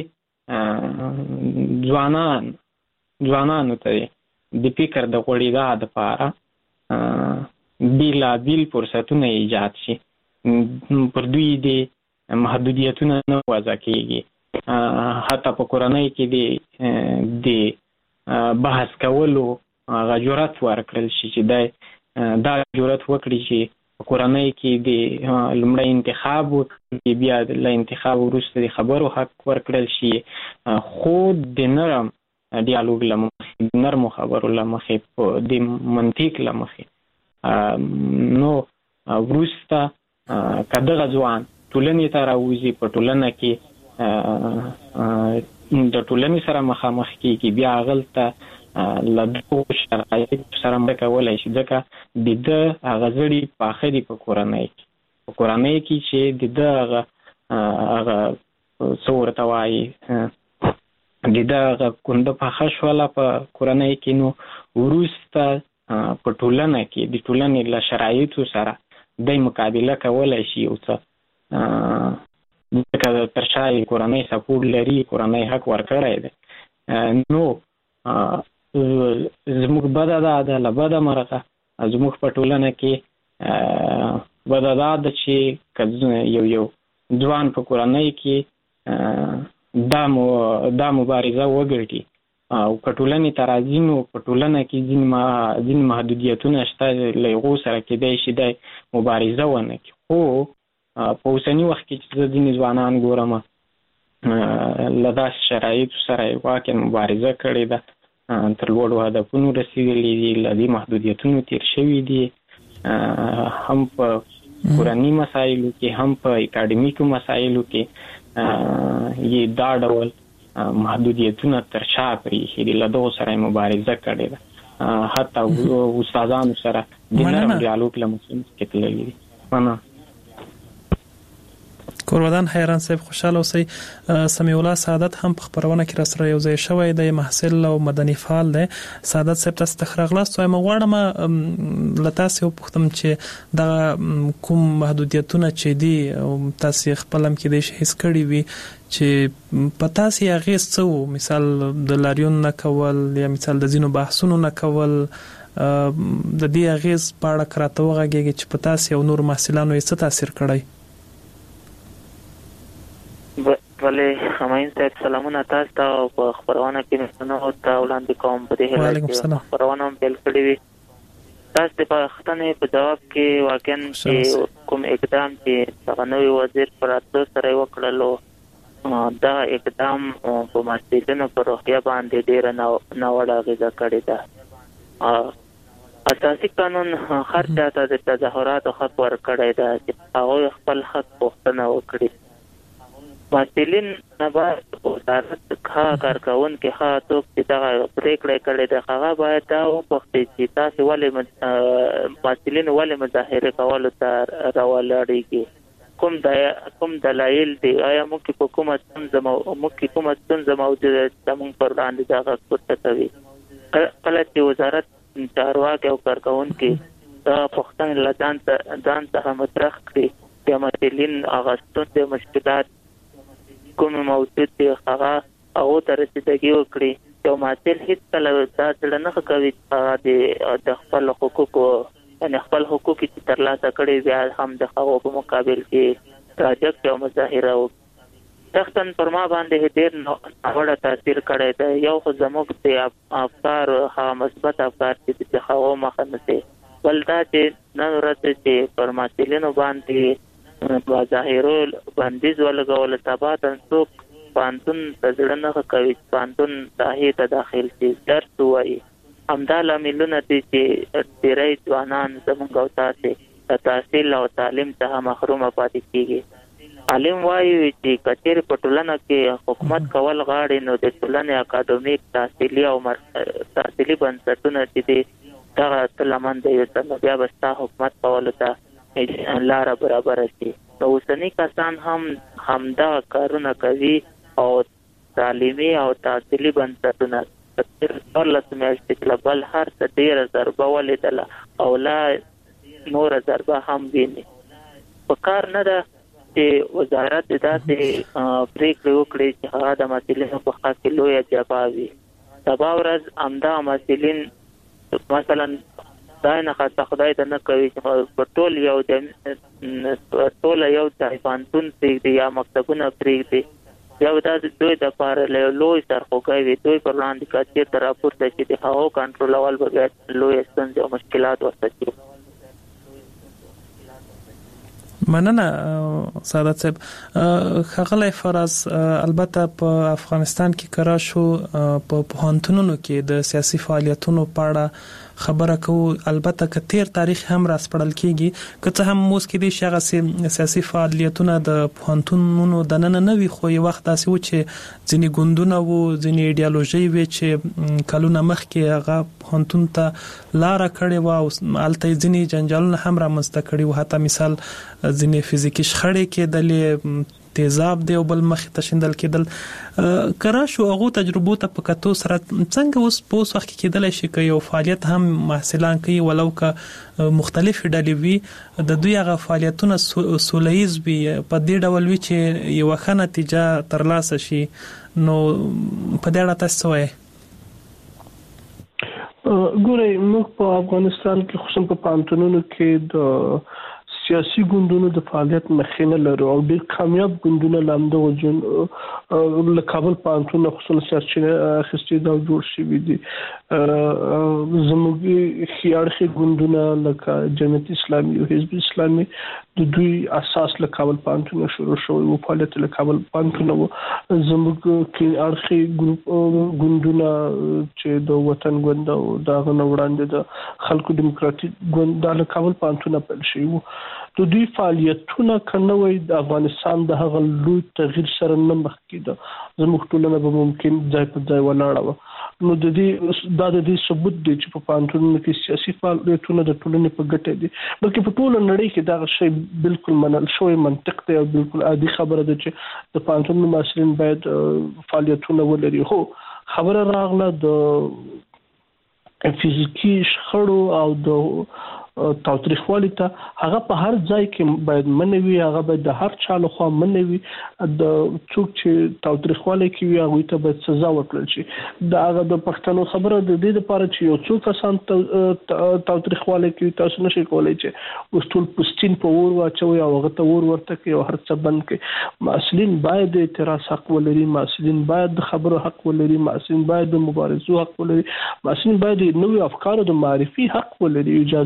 ځوانانو ته د فکر د غوړېدا دپاره بېلابېل فرصتونه ایجاد شي پر دوی د محدودیتونه نه وضع کېږي حتی په کورنۍ کې د بحث کولو هغه جرأت ورکړل شي چې دا جرأت وکړي چې په کورنۍ کې د لومړی انتخاب وکړي بیا له انتخاب وروسته د خبرو حق ورکړل شي خو د نرم ډیالوګ له مخې د نرمو خبرو له مخې د منطق له مخې نو وروسته که دغه ځوان ټولنې ته راوځي په ټولنه کې د ټولنې سره مخامخ کېږي بیا هغلته له دغو شرایطو سره مړه کولی شي ځکه د ده هغه زړي پاخه دي په کورنۍ کې چې د ده هغه څه ورته وایي د ده هغه کنده پاخه شوله په کورنۍ کې نو وروسته په ټولنه کې د ټولنې له شرایطو سره دی مقابله کولی شي یو څه ځکه تر شا یې کورنۍ سپورټ لري کورنۍ حق ورکړی دی نو زموږ بده دا ده له بده مرغه زموږ په ټولنه کې بده دا ده چې که یو ځوان په کورنۍ کې دا مبارزه وګټي او که ټولنې ته راځي نو په ټولنه کې ځینې محدودیتونه شته له هغو سره کېدای شي دی مبارزه ونه کړي خو په اوسني وخت کې چې زه ځینې ځوانان ګورم له داسې شرایطو سره یې واقعا مبارزه کړې ده تر لوړو هدفونو رسېدلي دي له دې محدودیتونو تېر شوي دي هم په کورني مسایلو کې هم په اکاډمیکو مسایلو کې یې دا ډول محدودیتونه تر شا پرېښي دي له دغو سره یې مبارزه کړې ده حتی استادانو سره د نرم ډیالوګ له مخې تللي دي کورودان حیران صاحب خوشاله اوسئ سمیع الله سعادت هم په خبرونه کې را سره یو ځای شوی دی محصل او مدني فعال دی سعادت صاحب تاسو ته ښه راغلاست وایم غواړم له تاسو وپوښتم چې دا کوم محدودیتونه چې دي تاسو خپل هم کېدای شي حس کړي وي چې په تاسو یې اغېز څه و مثال د لاریون نه کول یا مثال د ځینو بحثونو نه کول د دې اغېز په اړه راته وغږیږي چې په تاسو او نور محصلانو یې څه تاثیر کړی بله هماین صاحب سلامونه تاسو ته په خبرونه کې نو ته وړاندې کوم په دې هیله چې خبرونه هم پیل کړې وي تاسو د پښتنې په جواب کې واقعا کوم اقدام چې څنګه نوی وزیر پر تاسو سره وکړلو دا اقدام په مسجدونو پر روغتیا باندې ډېر نه وړه غږ کړی دا اساسي قانون هر چاته د تظاهرات حق ورکړی دی چې هغه خپل حق پوښتنه وکړي. مسؤلین نه باید وزارت کارکوونکي هغه څوک چې دغه پرېکړه کړې ده هغه باید دا وپوښتي چې تاسو ولې مسؤلین ولې مظاهره کولو ته راولاړېږي، کوم دلایل دي، آیا موږ کومه ستونزه موجوده ده موږ پر وړاندې دغه پورته کوي. کله چې وزارت چارواکي او کارکوونکي دا پوښتنې له ځان څخه مطرح کړي چې مسؤلین هغه ستونزې مشکلات کوم موجود دي هغه ته رسیدګي وکړي. یو مسؤل هیڅکله دا څه نه کوي چې د خپل حقوقو یعنې خپل حقوق چې ترلاسه کړي بیا هم د هغو په مقابل کې راجکټ او مظاهره وکړي. شخصا پر ما باندې ډېر ناوړه تاثیر کړی دی. یو خو زموږ د افکار هغه مثبت افکار چې د هغو مخه نیسي، بل دا چې نن ورځ چې پر مسؤلینو باندې مظاهرو بندیز ولګول سبا څوک پوهنتون ته زړه نه کوي چې پوهنتون ساحې ته داخل شي درس ووایي. همدا لاملونه دي چې ډېری ځوانان زموږ او تاسې د تحصیل او تعلیم څخه محرومه پاتې کېږي. عالم وایي چې که چېرې په ټولنه کې حکومت کول غواړي نو د ټولنې اکاډمیک تحصیلي او تحصیلي بنسټونه چې دي دغه څه له منځه یوسه نو بیا به ستا حکومت کولو ته لاره برابره شي. نو اوسني کسان هم همدغه کارونه کوي او تعلیمي او تحصیلي بنسټونه 14 میاشتې له بل هر څه ډېره ضربه ولیدله او لا نوره ضربه هم ویني. په کار نه ده چې وزارت داسې پرېکړې وکړي چې هغه د مسؤلینو په حق کې لویه جفا وي. سبا ورځ همدغه مسؤلین مثلا دا نه خاصه خدای ته نه کوي چې په ټول یو ځای پوهنتون پرېږدي یا مکتبونه پرېږدي، یا دا دوی دپاره لوی سرخوږی وي. دوی پر وړاندې که چېرته راپورته شي د هغو کنټرولول به بیا لویې ستونزې او مشکلات ورته شي. مننه سعادت صاحب. ښاغلی فراز، البته په افغانستان کې کرا شو په پوهنتونونو کې د سیاسي فعالیتونو په اړه خبره کوو. البته که تیر تاریخ هم راسپړل کېږي، که څه هم اوس کېدای شي هغه سیاسي فعالیتونه د پوهنتونونو دننه نه وي، خو یو وخت داسې و چې ځینې ګوندونه وو، ځینې ایډیالوژۍ وې چې کلونه مخکې هغه پوهنتون ته لاره کړې وه او هلته یې ځینې جنجالونه هم رامنځته کړي وو. حتی مثال ځینې فزیکي شخړې کېدلې، تیزاب دی او بل مخې ته شیندل کېدل. کرا شو هغو تجربو ته په کتو سره څنګه اوس په اوس وخت کې کېدلی شي که یو فعالیت هم محصلان کوي ولو که مختلفې ډلې وي، د دوی هغه فعالیتونه سوله ییز وي، په دې ډول وي چې یوه ښه نتیجه ترلاسه شي. نو په دې اړه تاسو څه وایئ؟ ګورئ، موږ په افغانستان کې خصوصا په پوهنتونونو کې د سیاسي ګوندونو د فعالیت مخینه لرو او ډېر کامیاب ګوندونه له همدغو له کابل پوهنتون نه خصوصا سرچینه اخیستې دا جوړ شوي دي. زموږ ښي اړخي ګوندونه لکه جمعیت اسلامي او حزب اسلامي د دوی اساس له کابل پوهنتون نه شروع شوی و، فعالیت له کابل پوهنتون و. زموږ کې اړخي ګوندونه چې د وطن ګوند او دغه نه وړاندې د خلکو دیموکراتیک ګوند دا له کابل پوهنتون پیل شوي و. د دوی فعالیتونه که نه وای د افغانستان د هغه لوی تغییر سره نه مخ کېده، زموږ ټولنه به ممکن ځای په ځای ولاړه وه. نو د دې ثبوت دی چې په پوهنتونونو کې سیاسي فعالیتونه د ټولنې په ګټه دي، بلکې په ټوله نړۍ کې دغه شی بالکل منل شوی منطق دی او بالکل عادي خبره ده چې د پوهنتونونو محصلین باید فعالیتونه ولري. خو خبره راغله د فزیکي شخړو او د تاوتریخوالي ته، هغه په هر ځای کې باید منع وي، هغه باید د هر چا لخوا منع وي. د څوک چې تاوتریخوالی کوي هغوی ته باید سزا ورکړل شي. د هغه د پښتنو خبره د دې لپاره چې یو څو کسان تاوتریخوالی کوي، تاسو نشئ کولی چې اوس ټول پوستین په اور واچوئ او هغه ته اور ورته کړئ او هر څه بند کړئ. محصلین باید د اعتراض حق ولري، محصلین باید د خبرو حق ولري، محصلین باید د مبارزو حق ولري، محصلین باید د نویو افکارو د معرفي حق ولري، اجازه ولري.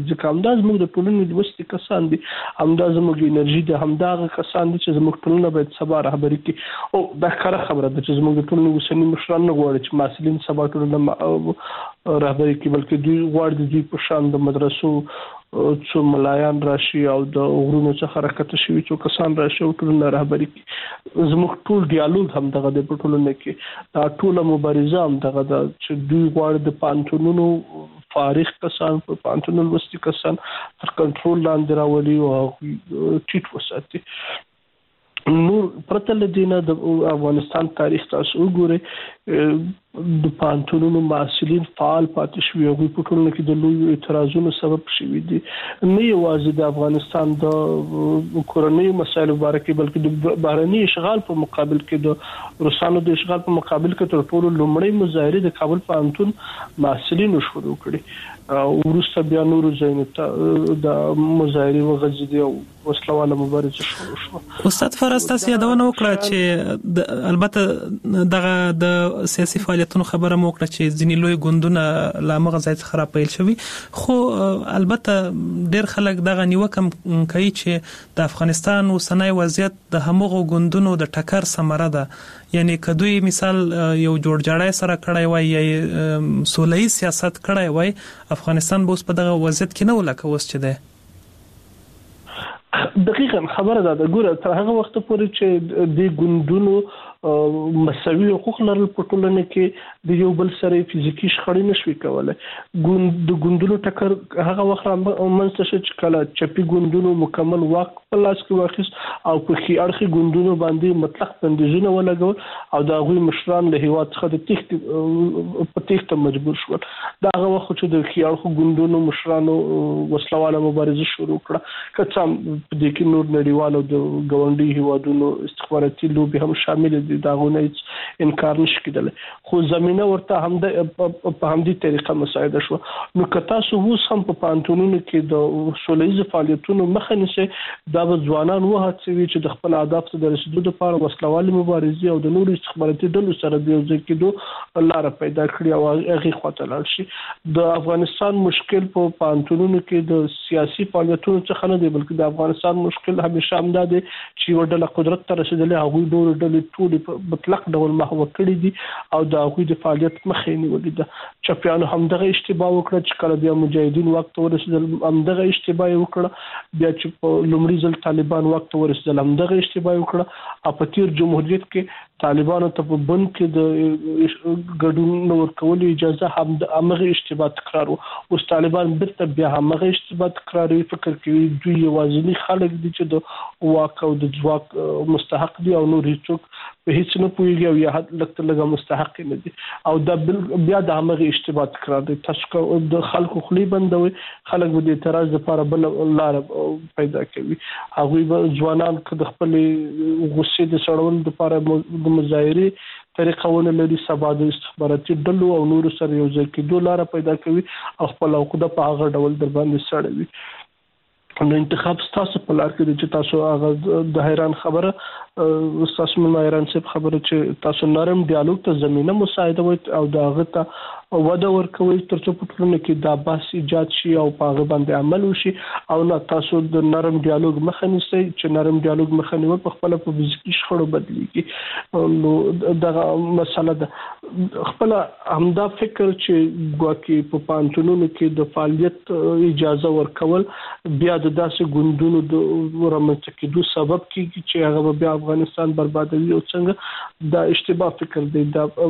ځکه همدا زموږ د ټولنې د وستي کسان دي، همدا زموږ انرژي ده، همدا کسان دي چې زموږ ټولنه باید سبا رهبري کړي. او دا ښکاره خبره ده چې زموږ د ټولنې اوسني مشران نه غواړي چې محصلین سبا ټولنه رهبري کړي، بلکې دوی غواړي د دوی په شان د مدرسو څو ملایان راشي او د غرونو څخه راکته شوي څو کسان راشي او ټولنه رهبري کړي. زموږ ټول ډیالوګ هم دغه د ټولنه کې دا ټوله مبارزه هم دغه د چې دوی غواړي د پانتونونو فارغ کسان په پانتونو لوستي کسان تر کنټرول لاندې راولي او ټیټ وساتي. نور پرته له دینه د افغانستان تاریخ تاسو وګورئ، د پانتونونو محصلین فعال پاتې شوي، هغوی په ټولنه کې د لویو اعتراضونو سبب شوي دي، نه یوازې د افغانستان د کورنیو مسایلو باره کې بلکې د بهرني اشغال په مقابل کې د روسانو د اشغال په مقابل کې تر ټولو لومړی مظاهرې د کابل پوهنتون محصلینو شروع کړي او وروسته بیا نورو ځایونو ته د مظاهرې وغځېدې او وسلواله مبارزه شروع شوه. استاد فراز تاسو یادونه وکړه چې البته دغه د سیاسي فعالیتونو خبره مو وکړه چې ځینې لوی ګوندونه لا مغه ځای څخه راپیل شوي، خو البته ډېر خلک دغه نیوکه کوي چې د افغانستان اوسنی وضعیت د همغو ګوندونو د ټکر ثمره ده، یعنی کدوې مثال یو جوړجاړی سره کړای وای یا سوله‌ای سیاست کړای وای، افغانستان به اوس په دغه وضعیت کې نه ولکه اوس چې ده. دقیقاً خبره ده ګوره تر هغه وخت پورې چې د ګوندونو مساوي حقوق لرل په ټولنه کې د یو بل سره فزیکی شخړې نشوي کولای. د ګوندونو ټکر هغه وخت منځته شو چې کله چپی ګوندونو مکمل واک په لاس کې واخیست او په خي اړخي ګوندونو باندې مطلق بندیزونه ولګول او د هغوی مشران له هیواد څخه د تېښته مجبور شول. دا هغه وخت چې د خي اړخو ګوندونو مشرانو وسلواله مبارزه شروع کړه، که څه هم په دې کې نور نړیوالو د ګاونډي هیوادونو استخباراتي لوبې هم شامل دي، داغونه هیڅ انکار نشي کېدلی، خو زمينه ورته هم د په همدې طریقه مساعده شو. نو که تاسو اوس هم په پانتونونو کې د سوله‌ییز فعالیتونو مخه نیسئ، دا به ځوانان وهڅوي چې د خپل اهداف ته د رسیدو لپاره وسلوالې مبارزې او د نورو استخباراتي ډلو سره د یو ځای کېدو لاره پیدا کړي او هغې خواته لاړ شي. د افغانستان مشکل په پانتونونو کې د سیاسي فعالیتونو څخه نه دی، بلکې د افغانستان مشکل همیشه همدا دی چې یوه ډله قدرت ته رسېدلې، هغوی نورې ډلې ټولې په مطلق ډول محو کړي دي او د هغوی د فعالیت مخه یې نیولې ده. چپیانو همدغه اشتباه وکړه چې کله بیا مجاهدین واک ته ورسېدل، همدغه اشتباه یې وکړه. بیا چې په لومړي ځل طالبان واک ته ورسېدل، همدغه اشتباه یې وکړه. او په تیر جمهوریت کې طالبانو ته په بند کې د ګډون ورکولو اجازه همغه اشتباه تکرار و. اوس طالبان بیرته بیا همغه اشتباه تکراروي، فکر کوي دوی یوازینی خلک دي چې د واک او د ځواک مستحق دي او نور هیڅوک په هیڅ نه پوهیږي او یا حد لږ مستحق نه دي، او دا بیا د همغه اشتباه تکرار دی. تاسو د خلکو خلی بندوي، خلک به د اعتراض لپاره بل لار پیدا کوي. هغوی به ځوانان که د خپل غصې د سړولو لپاره د مظاهرې طریقه ونه لري، سبا د استخباراتي ډلو او نورو سره یو ځای کېدو لاره پیدا کوي او خپل عقده په هغه ډول در باندې سړوي. نو انتخاب ستاسو په لار کې دی چې تاسو هغه د حیران خبره تاسو مې حیران صاحب خبره چې تاسو نرم ډیالوګ ته زمينه مساعده وي او دا هغه ته وده ورکوي ترڅو په ټولنه کې دا بحث ایجاد شي او په هغه باندې عمل وشي، او نه تاسو د نرم ډیالوګ مخه نیسئ چې نرم ډیالوګ مخه نیول په خپل په فزیکي شخړو بدلیږي. نو دا مسله ده خپل همدا فکر چې ګواکې په پانتونونو کې د فعالیت اجازه ورکول بیا د داسې ګوندونو د رامنځته کېدو سبب کېږي چې هغه بیا افغانستان بربادوي او څنګه دا اشتباه فکر دی.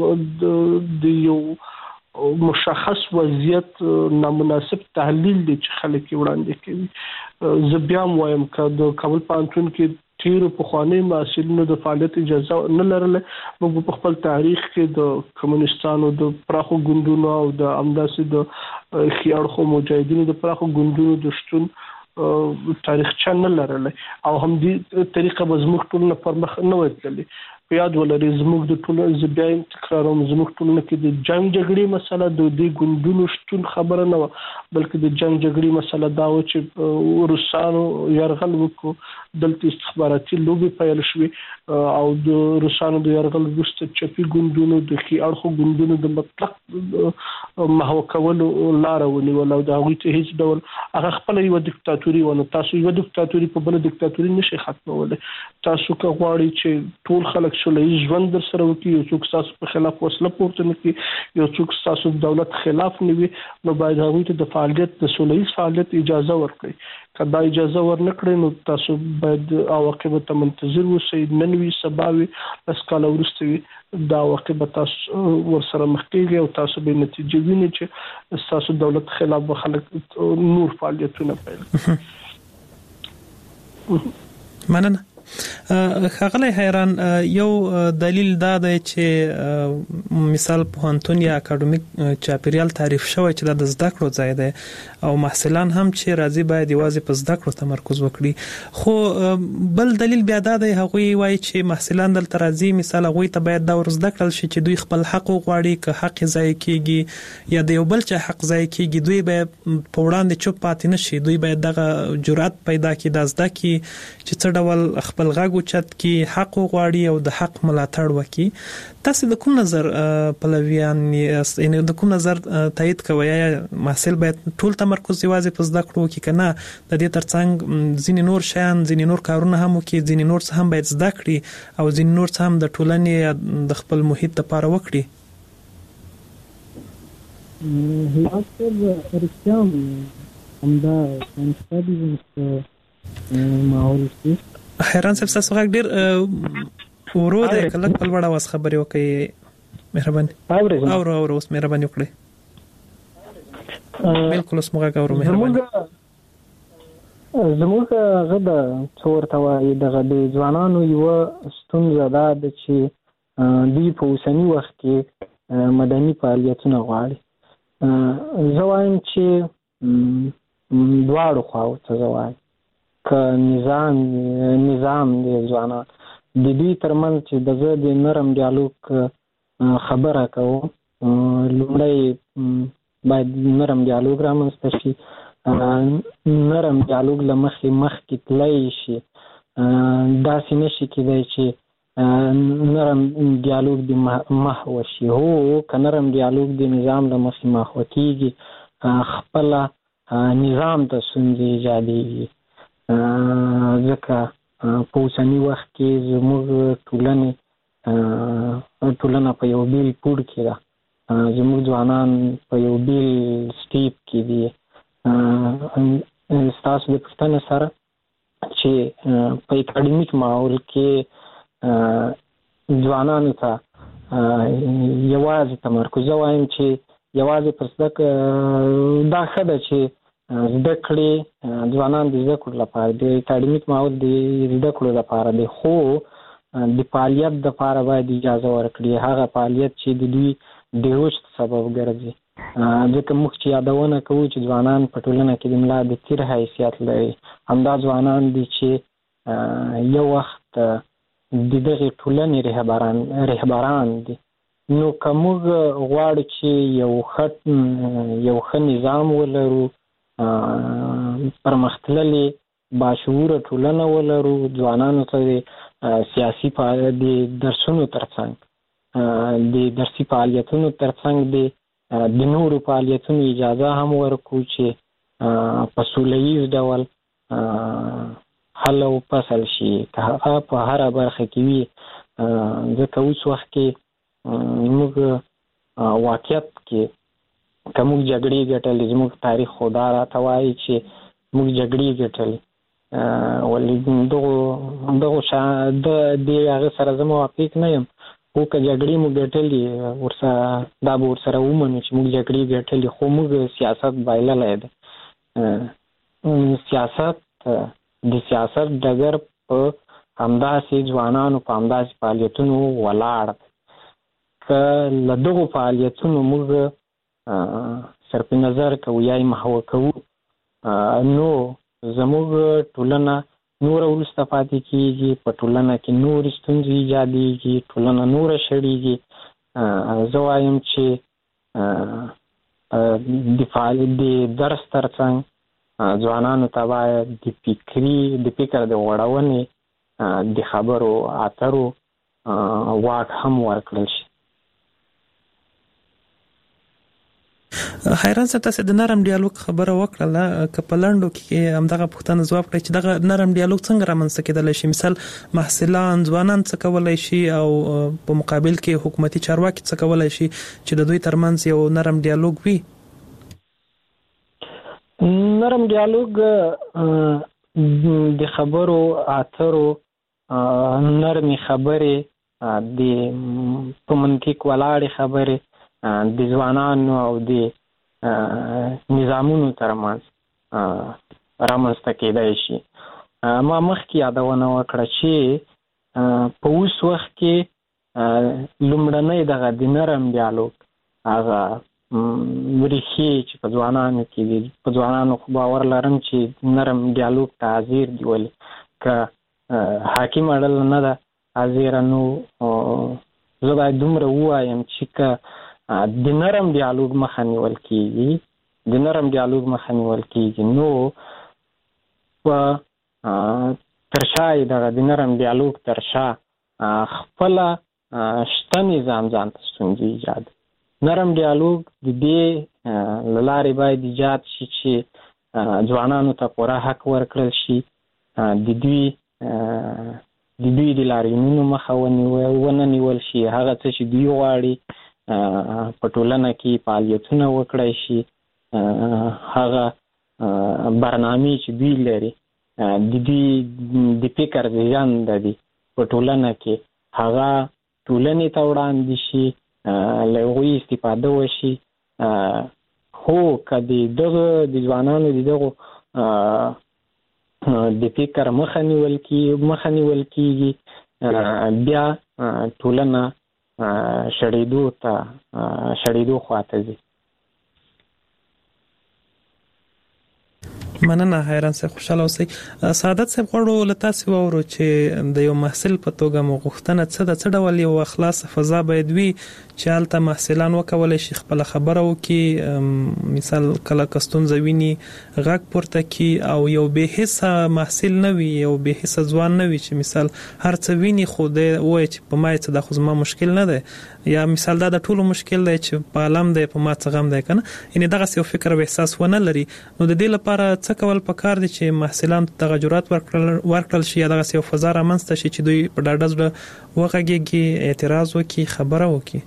د یو مشخص وضعیت نامناسب تحلیل دی چې خلک وړاندې کوي. زه بیا وایم که د کابل پوهنتون کې تیرو پخواني محصلینو د فعالیت اجازه نه لرله، موږ په خپل تاریخ کې د کمونستانو د پراخو ګوندونو او د همداسې د ښي اړخو مجاهدینو د پراخو ګوندونو د شتون تاریخچه نه لرله او همدې طریقه به زموږ ټولنه پر مخ نه وتللی. په یاد ولري زموږ د ټولنې زبېایم تکراروم زموږ ټولنه کې د جنگ جګړې مسله د دې ګوندونو شتون خبره نه و بلکې د جنگ جګړې مسله دا و چې روسانو یرغل وکړو دلته استخباراتي لوبي پیل شوې او د روسانو د یرغل وروسته چپی ګوندونو د خي اړخو ګوندونو د مطلق محو کولو لار ونیول او دا هغوی ته هیڅ ډول هغه خپل یو دیکتاتوري ونه تاسو یو دیکتاتوري په بل دیکتاتوري نشي ختمولای تاسو که غواړئ چې ټول خلک سولهییز ژوند در سره وکړي یو څوک تاسو په خلاف وسله پورته نه کړي یو څوک تاسو د دولت خلاف نه وي نو باید هغوی ته د فعالیت د سولهییز فعالیت اجازه ورکړي که دا اجازه ورنکړي نو تاسو باید عواقب ته منتظر اوسئ نن وي سبا وي لس کاله وروسته وي دا عواقب تاسو ورسره مخ کېږي او تاسو به نتیجه وینئ چې تاسو دولت خلاف به خلک نور فعالیتونه پیل مننه خغلی حیران یو دلیل دا دی چې مثال پوهنتون یا اکاډمیک چاپیریال تعریف شوی چې د زده کړو ځای دی او محصلان هم چې راځي باید یوازې په زده کړو تمرکز وکړي خو بل دلیل بیا دا دی هغوی وایي چې محصلان دلته راځي مثال هغوی ته باید دا ور زده کړل شي چې دوی خپل حق وغواړي که حق ضایع کیږي یا د یو بل چا حق ضایع کیږي دوی به په وړاندې چوپ پاتې نشي دوی باید دغه جرأت پیدا کړي د زده کړي چې څه ډول خپل غږ اوچت کړي حق وغواړي او د حق ملاتړ وکړي تاسو د کوم نظر پلویان یعنی د کوم نظر تایید کوئ یا محصل باید ټول تمرکز یوازې په زده کړو کې کنه د دې ترڅنګ ځینې نور شیان ځینې نور کارونه هم وکړي ځینې نور څه هم باید زده کړي او ځینې نور څه هم د ټولنې د خپل محیط لپاره وکړي هیڅ رښتیا همدا انسټادي ماحول کې حیران صاحب تاسو غږ ډیر ورو دی کله په لوړ اواز خبرې وکړئ مهرباني اورو اوس مهرباني وکړئ بالکل اوس موږ اورو مهرباني زموږ هغه د څورته وایي دغه د ځوانانو یو ستونزه دا ده چې دوی په اوسني وخت کې مدني فعالیتونه غواړي زه وایم چې دواړو خواو ته زه وایم که نظام دی ځوانان د دوی ترمنځ چې د زه د نرم ډیالوګ خبره کوم لومړی باید نرم ډیالوګ رامنځته شي نرم ډیالوګ له مخکې تللی شي داسې نشي کېدی چې نرم ډیالوګ د محو شي هو که نرم ډیالوګ د نظام له مخې محو کېږي خپله نظام ته ستونزې ایجادېږي ځکه په اوسني وخت کې زموږ ټولنه په یو بیل پوړ کې ده زموږ ځوانان په یو بیل سټیپ کې دي ستاسو د پوښتنې سره چې په اکاډمیک ماحول کې ځوانانو ته یوازې تمرکز وایم چې یوازې پر زده دا ښه ده چې زده کړې ځوانان د زده کړو لپاره د اکاډمیک ماحول د زده کړو لپاره دی خو د فعالیت لپاره باید اجازه ورکړي هغه فعالیت چې د دوی د رشد سبب ګرځي ځکه موږ چې یادونه کوو چې ځوانان په ټولنه کې د ملا د تیر حیثیت لري همدا ځوانان دي چې یو وخت د دغې ټولنې رهبران دي نو که موږ غواړو چې یو ښه نظام ولرو پرمختللې باشعوره ټولنه ولرو ځوانانو ته د سیاسي د درسونو ترڅنګ د درسي فعالیتونو ترڅنګ د نورو فعالیتونو اجازه هم ورکړو چې په سوله ییز ډول حل او فصل شي که هغه په هره برخه کې وي ځکه اوس وخت کې موږ واقعیت کې که موږ جګړې ګټلې زموږ تاریخ خو دا راته وایي چې موږ جګړې ګټلې ولې دغو د هغه سره زه موافق نه یم خو که جګړې موږ ګټلې دا به ورسره ومنو چې موږ جګړې ګټلې خو موږ سیاست بایللی دی د سیاست ډګر په همداسې ځوانانو په همداسې فعالیتونو ولاړ دی که له دغو فعالیتونو موږ صرف نظر کوو یا یې محوه کوو نو زموږ ټولنه نور وروسته پاتې کیږي، په ټولنه کې نور ستونزې ایجادېږي، ټولنه نور شړېږي. زه وایم چې د درس ترڅنګ ځوانانو ته باید د فکر د غوړونې د خبرو اترو واک هم ورکړل شي. حیران صاحب، تاسو د نرم ډیالوګ خبره وکړه، که په لنډو کې همدغه پوښتنه ځواب کړئ چې دغه نرم ډیالوګ څنګه رامنځته کېدلی شي؟ مثال محصلان، ځوانان څه کولی شي او په مقابل کې حکومتي چارواکي څه کولی شي چې د دوی ترمنځ یو نرم ډیالوګ وي؟ نرم ډیالوګ د خبرو اترو نرمي خبرې، د په منطق ولاړې خبرې د ځوانانو او د نظامونو ترمنځ رامنځته کېدای شي. ما مخکې یادونه وکړه چې په اوس وخت کې لومړنی دغه د نرم ډیالوګ هغه ریښې چې په ځوانانو کې دي، په ځوانانو خو باور لرم چې نرم ډیالوګ ته حاضر دي. ولې که حاکمه ډله نه ده حاضره، نو زه باید دومره ووایم چې که د نرم ډیالوګ مخه نیول کېږي نو په ترشا یې دغه د نرم ډیالوګ ترشا خپله شته نظام ځان ته ستونزې ایجاد. نرم ډیالوګ د دې له لارې باید ایجاد شي چې ځوانانو ته پوره حق ورکړل شي، د دوی د لاریونونو مخه ونه نیول شي، هغه څه چې دوی غواړي په ټولنه کې فعالیتونه وکړای شي، هغه برنامې چې دوی لري د دوی د فکر زیږنده دي په ټولنه کې، هغه ټولنې ته وړاندې شي، له هغوی استفاده وشي. خو که د ځوانانو د دغو د فکر مخه نیول کېږي، بیا ټولنه شړېدو خواته ځي. مننه حیران صاحب، خوشاله اوسئ. سعادت صاحب، غواړو له تاسو واورو چې د یو محصل په توګه مو غوښتنه څه ډول یو خلاصه فضا باید وي چې هلته محصلان وکولی شي خپله خبره وکړي، مثال کله که ستونزه ویني غږ پورته کړي، او یو بې حسه محصل نه وي، یو بې حسه ځوان نه وي چې مثال هر څه ویني خو دی وایي چې په ما یې څه دا خو زما مشکل نه دی، یا مثال دا د ټولو مشکل دی چې په عالم دی په ما څه غم دی، که نه، یعنې دغسې یو فکر او احساس ونه لري. نو د دې لپاره څه کول پکار دي چې محصلان دغه جرأت ورکړل شي، یا دغسې یو فضا رامنځته شي چې دوی په ډاډه زړه وغږېږي، اعتراض وکړي، خبره وکړي؟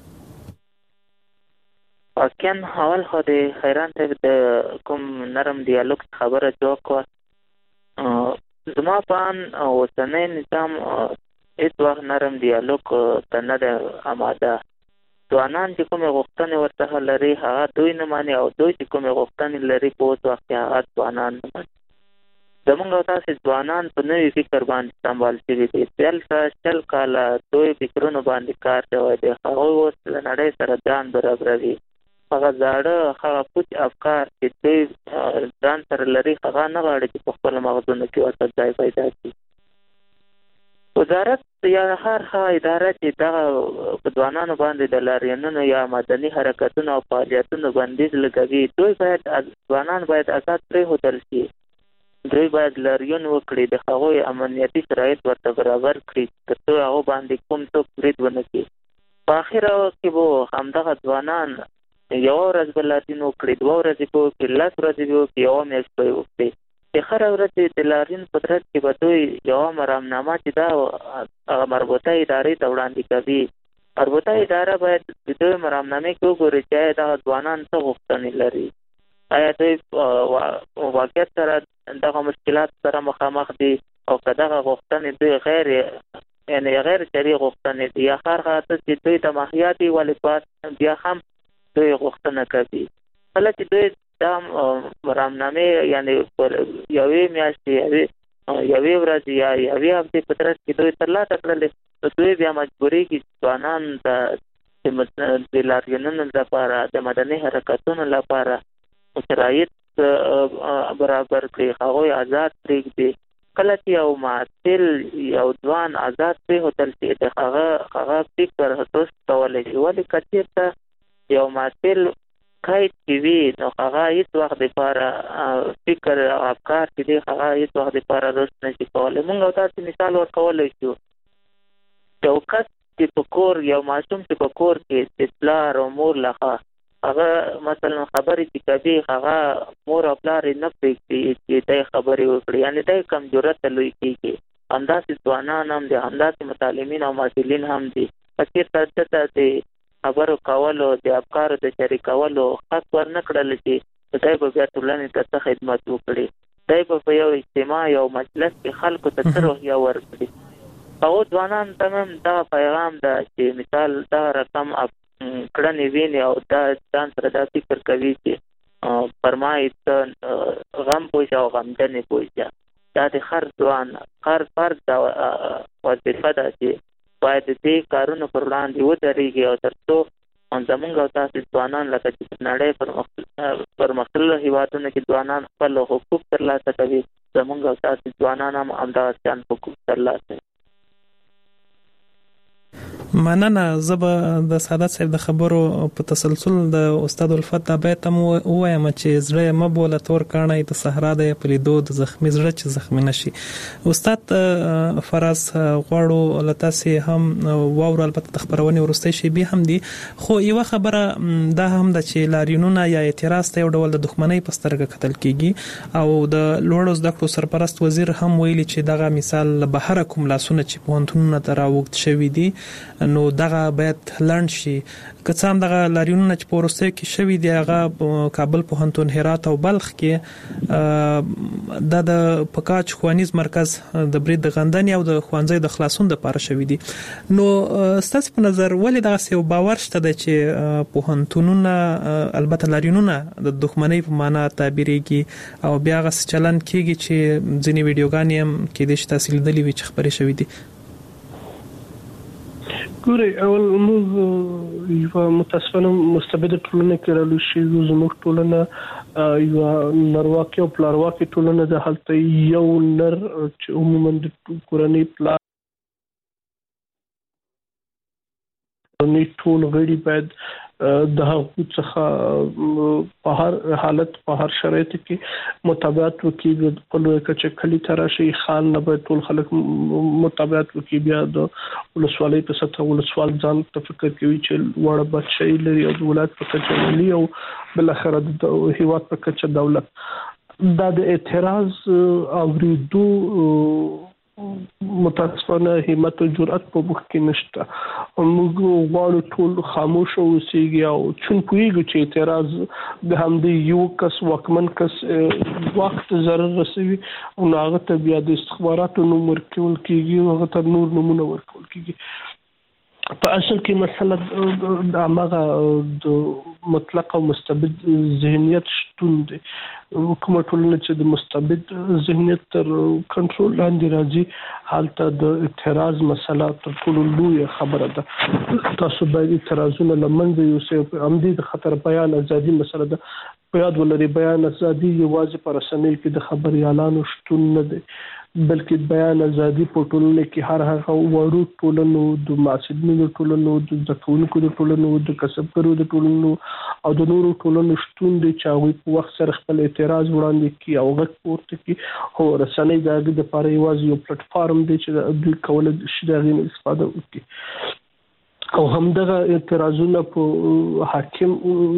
واقعا اول خو د حیران صاحب د کوم نرم ډیالوګ خبره جوړ کړه، زما په ان اوسنی نظام هېڅ وخت نرم ډیالوګ ته نه دی آماده. ځوانان چې کومې غوښتنې ورڅخه لري هغه دوی نه ماني، او دوی چې کومې غوښتنې لري په اوس وخت کې هغه ځوانان نه ماني. زمونږ او تاسې ځوانان په نوي فکر باندې سمبال شوي دي. 40 کاله دوی فکرونو باندې کار شوی دی، هغوی اوس له نړۍ سره ځان برابروي. هغه زاړه هغه پوچ افکار چې دوی ځان سره لري هغه نه غواړي چې په خپلو مغزونو کې ورته ځای پیدا کړي. وزارت یا هر اداره چې دغه په ځوانانو باندې د لاریونونو یا مدني حرکتونو او فعالیتونو بندیز لګوي، ځوانان باید آزاد پرېښودل شي. دوی باید لاریون وکړي، د هغوی امنیتي شرایط ورته برابر کړي تر څو هغو باندې کوم څوک برید ونه کړي. په اخره کې به همدغه ځوانان یوه ورځ به لاریون وکړي، 2 ورځې به وکړي، 10 ورځې به وکړي، 1 میاشت به وکړي. د هره ورځې د لاریون په ترڅ کې به دوی یوه مرامنامه چې دا هغه مربوطه ادارې ته وړاندې کوي. مربوطه اداره باید د دوی مرامنامې کې وګوري چې آیا دغه ځوانان څه غوښتنې لري، آیا دوی واقعیت سره دغه مشکلات سره مخامخ دي، او که دغه غوښتنې دوی غیر شرعي غوښتنې دي، یا هر هغه څه چې دوی د ماهیاتي ولې پاس بیا هم دوی غوښتنه کوي. کله چې دوی دا مرامنامې یعنې یوې میاشتې یوې ورځې یا یوې هفتې په ترڅ کې دوی ترلاسه کړلې، نو دوی بیا مجبورېږي ځوانان د لاریونونو لپاره د مدني حرکتونو لپاره شرایط برابر کړي، هغوی آزاد پرېږدي. کله چې یو معتل یو ځوان آزاد پرې هوتل چې هغه فکر هڅوس کولای شي ولې کچېرته یو معتل قید چې وي نو هغه هیڅ وخت لپاره فکر او افکار چې دی هغه هیڅ وخت لپاره رس نشي کولی. موږ او تاسو مثال ورکولی شو یو کس چې په کور یو ماشوم چې په کور کې د پلار او مور لخوا هغه مثلا خبرې چې کوي هغه مور او پلار یې نه پرېږدي چې دی خبرې وکړي یعنې دی کم جرأت لوی کېږي. همداسې ځوانان هم دي همداسې متعلمین او محصلین هم دي په چېرته ته د خبرو کولو د افکارو د شریکولو حق ورنه کړل چې دی به بیا ټولنې ته څه خدمت وکړي دی به په یو اجتماع یو مجلس کې خلکو ته څه روحیه ورکړي. هغو ځوانانو ته هم دغه پیغام ده چې مثال دغه رقم کړنې ویني او دا ځان سره دا فکر کوي چې فرمایي ته غم پوه شه او غمجنې پوه شه. دا د هر ځوان هر فرد وظیفه ده چې باید دې کارونو پر وړاندې ودرېږي او تر څو زموږ او تاسې ځوانان لکه چې په نړۍ پرمختللو هېوادونو کې ځوانان خپل حقوق ترلاسه کوي زموږ او تاسې ځوانان هم همدغه شان حقوق ترلاسه کوي. مننه. زه به د سعادت صاحب د خبرو په تسلسل د استاد الفت دا بیت هم ووایم چې زړه یې مه بوله تور کاڼی د صحرا دی په لیدو د زخمي زړه چې زخمي نشي. استاد فراز غواړو له تاسې هم واورو البته د خپرونې وروستۍ شیبې هم دي خو یوه خبره دا هم ده چې لاریونونه یا اعتراض ته یو ډول د دښمنۍ په سترګه کتل کېږي او د لوړو زده کړو سرپرست وزیر هم ویلي چې دغه مثال له بهره کوم لاسونه چې پوهنتونونو ته راوږد شوي دي نو دغه باید لنډ شي. که څه هم دغه لاریونونه چې په وروستیو کې شوي دي هغه کابل پوهنتون هرات او بلخ کې دا د پکاچ ښوونیز مرکز د برید د غندنې او د ښوونځیو د خلاصون دپاره شوي دي. نو ستاسو په نظر ولې دغسې یو باور شته دی چې پوهنتونونه البته لاریونونه د دښمنۍ په معنا تعبیرېږي او بیا هغسې چلند کېږي چې ځینې ویډیوګانې هم کېدای شي تاسې لیدلې وي چې خپرې شوي دي؟ ګورئ اول موږ یوه متاسفانه مستبده ټولنه کې رالو شوي زموږ ټولنه یوه نرواکې او پلارواکې ټولنه ده. هلته یو نر چې عموما د کورنۍ پلار ټول غړي باید د هغو څخه په هر حالت په هر شرایط کې مطابقت وکړي. د خپلو کچه کلي ته راشي خان نه باید ټول خلک مطابقت وکړي. بیا د ولسوالۍ په سطحه ولسوال ځان ته فکر کوي چې وړه بچی لري او د ولایت په کچه ملي او بالاخره د هېواد په کچه دولت. دا د اعتراض اورېدو متاسفانه همت او جرأت په موږ کې نشته. موږ غواړو ټول خاموش اوسېږي او چون پوهېږو چې اعتراض د همدې یو کس واکمن کس وخت ضرر رسوي او هغه ته بیا د استخباراتو نوم ورکول کېږي او هغه ته نور نومونه ورکول کېږي. په اصل کې مسله د هغه د مطلق او مستبد ذهنیت شتون دی. کومه ټولنه چې د مستبد ذهنیت تر کنټرول لاندې راځي هلته د اعتراض مسله تر ټولو لویه خبره ده. تاسو باید اعتراضونه له منځه یوسئ. همدې د خطر بیان ازادي مسله ده. په یاد ولرئ بیان ازادي یوازې په رسنیو کې د خبریالانو شتون نه دی بلکې بیان ازادي په ټولنه کې هر هغه وړو ټولنو د معصومینو ټولنو د زده کوونکو د ټولنو د کسبګرو د ټولنو او د نورو ټولنو شتون دی چې هغوی په وخت سره خپل اعتراض وړاندې کړي او غږ پورته کړي. خو رسنۍ د هغې دپاره یوازې یو پلټفارم دی چې دوی کولی شي د هغې نه استفاده وکړي او همدغه اعتراضونه په حاکم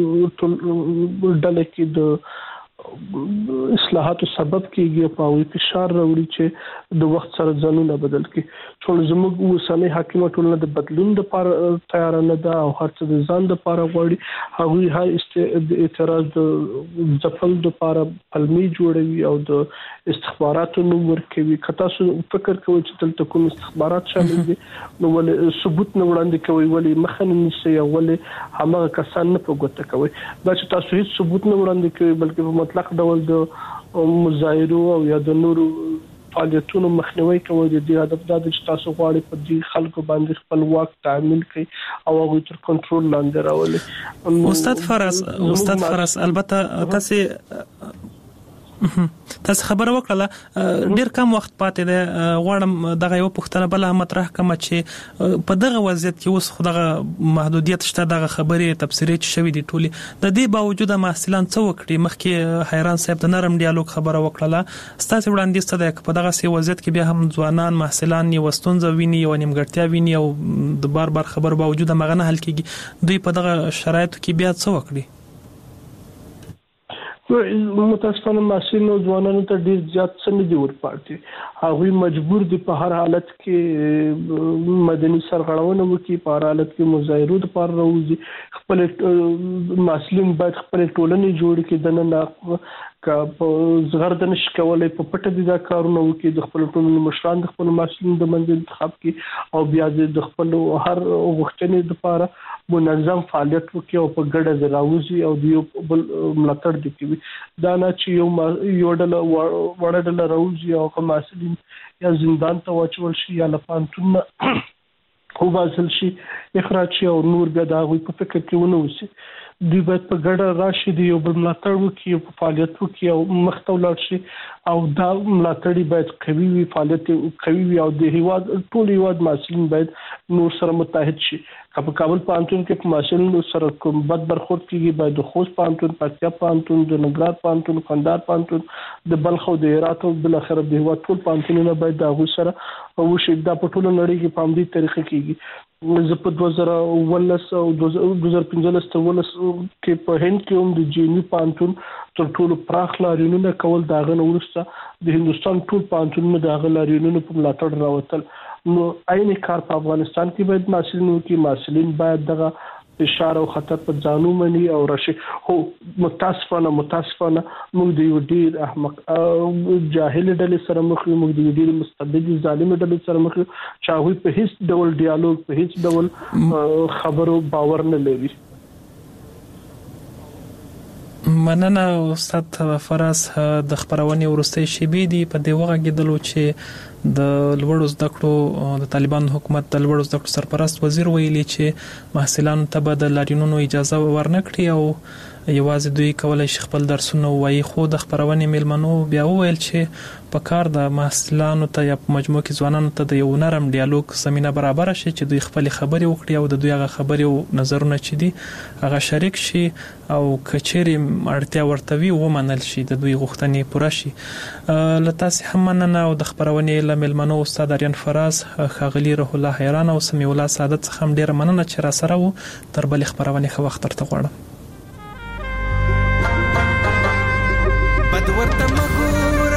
ډله کې د اصلاحاتو سبب کېږي په هغوی فشار راوړي چې د وخت سره ځانونه بدل کړي. ټول زموږ اوسنۍ حاکمه ټولنه د بدلون دپاره تیاره نه ده او هر څه د ځان دپاره غواړي. هغوی هر د اعتراض د ځپل دپاره پلمې جوړوي او د استخباراتو نوم ورکوي. که تاسو فکر کوئ چې دلته کوم استخبارات شامل دي نو ولې ثبوت نه وړاندې کوئ، ولې مخه نه نیسئ او ولې هماغه کسان نه په ګوته کوئ. دا چې تاسو هیڅ ثبوت نه وړاندې کوئ بلکې په مطلق ډول د مظاهرو او یا د نورو فعالیتونو مخنیوي کوي، د دې هدف دا دی چې تاسو غواړئ په دې خلکو باندې خپل واک تعمیل کړئ او هغوی تر کنټرول لاندې راولئ. استاد فراز البته تاسو تاسو خبره وکړه ډیر کم وخت پاتې ده غواړم دغه یو پوښتنه بل مطرح کوم چې په دغه وضعیت کې اوس خدغه محدودیت شته دغه خبرې تفسیري شوې دي ټولي د دې باوجود محصلان څه وکړي مخکې حیران صاحب د نرم ډیالوګ خبره وکړه ستاسو وړاندیز ته د په دغه سی وضعیت کې بیا هم ځوانان محصلان یو ستونزه ویني او نیمګړتیا ویني او د بار خبر باوجود مغه نه حل کیږي دوی په دغه شرایطو کې بیا څه وکړي متاسفانه محصلین او ځوانانو ته ډیر زیات څه دي ورپاتې هغه مجبور دي په هر حالت کې مدني سرغړونه وکړي په هر حالت کې مظاهرو لپاره راوځي خپل محصلین باید خپل ټولنې جوړ کړي د نه کا په زغرد نش کولای په پټه دي دا کارونه وکړي د خپل ټولنې مشران د خپل محصلین د منځ انتخاب کړي او بیا د خپل هر غوښتنې لپاره منظم فعالیت وکړي او په ګډه راوځي او د بل ملاتړ دي کوي دا نه چې یو ډله وړه ډله راوځي او کوم محصلین یا زندان ته واچول شي یا لپانتون او بازل شي اخراج شي او نور بیا دا غوي په فکر کې ونه وسی دوی باید په ګډه راشي دی او بل ملاتړ وکړي او فعالیت وکړي او مخته ولاړ شي او دا ملاتړ باید قوي وي فعالیت قوي وي او د هیواد ټول هیواد مسؤلین باید نور سره متحد شي په کابل پانتون کې په مسؤلینو سره کوم بد برخورد کیږي باید د خوست پانتون پکتیا پانتون د ننګرهار پانتون کندهار پانتون د بلخ او د هرات او بل اخر د هیواد ټول پانتونونه باید د هغه سره او شي دا په ټول نړۍ کې په همدې طریقې کیږي زه په 2019 او 2015 کې په هند کې هم د جینی پانتون تر ټولو پراخ لاریونونه کول داغه نورسته د هندستان ټول پانتونونه داغه لاریونونه په ملاتړ راوتل نو عین کار په افغانستان کې باید مسؤلین باید دغه فشار او خطر په ځانو مني او راشي هو متاسفانه موږ د یو ډیر احمق جاهل ډلې سره مخ یو موږ د ډیر مستبد ظالم ډلې سره مخ چې هغه په هیڅ ډول ډیالوګ په هیڅ ډول خبرو باور نه لري مننه استاد فراس د خبرونې ورستۍ شیبې دي په دی وغه کېدلو چې د لوړو زده کړو د طالبان حکومت د لوړو زده کړو سرپرست وزیر ویلي چې محصلانو ته به د لاریونونو اجازه ورنکړي او یوازې دوی کولای شي خپل درسونه وایي خو د خبرونې میلمنو بیا وویل چې په کار د محصلانو ته یا په مجموع کې ځوانانو ته د یو نرم ډیالوګ زمينه برابر شي چې دوی خپل خبرې وکړي او د دوی هغه خبرې او نظرونه چې دي هغه شریک شي او کچېري اړتیا ورته وي ومنل شي د دوی غوښتنې پوره شي لتاسې هم مننه او د خبرونې میلمنو استاد اریان فراز خاغلی روح الله حیران او سمیع الله سعادت څخه هم ډیره مننه چې را سره وو تر بل خبرونه خو وخت ترته غواړم بدورته مګور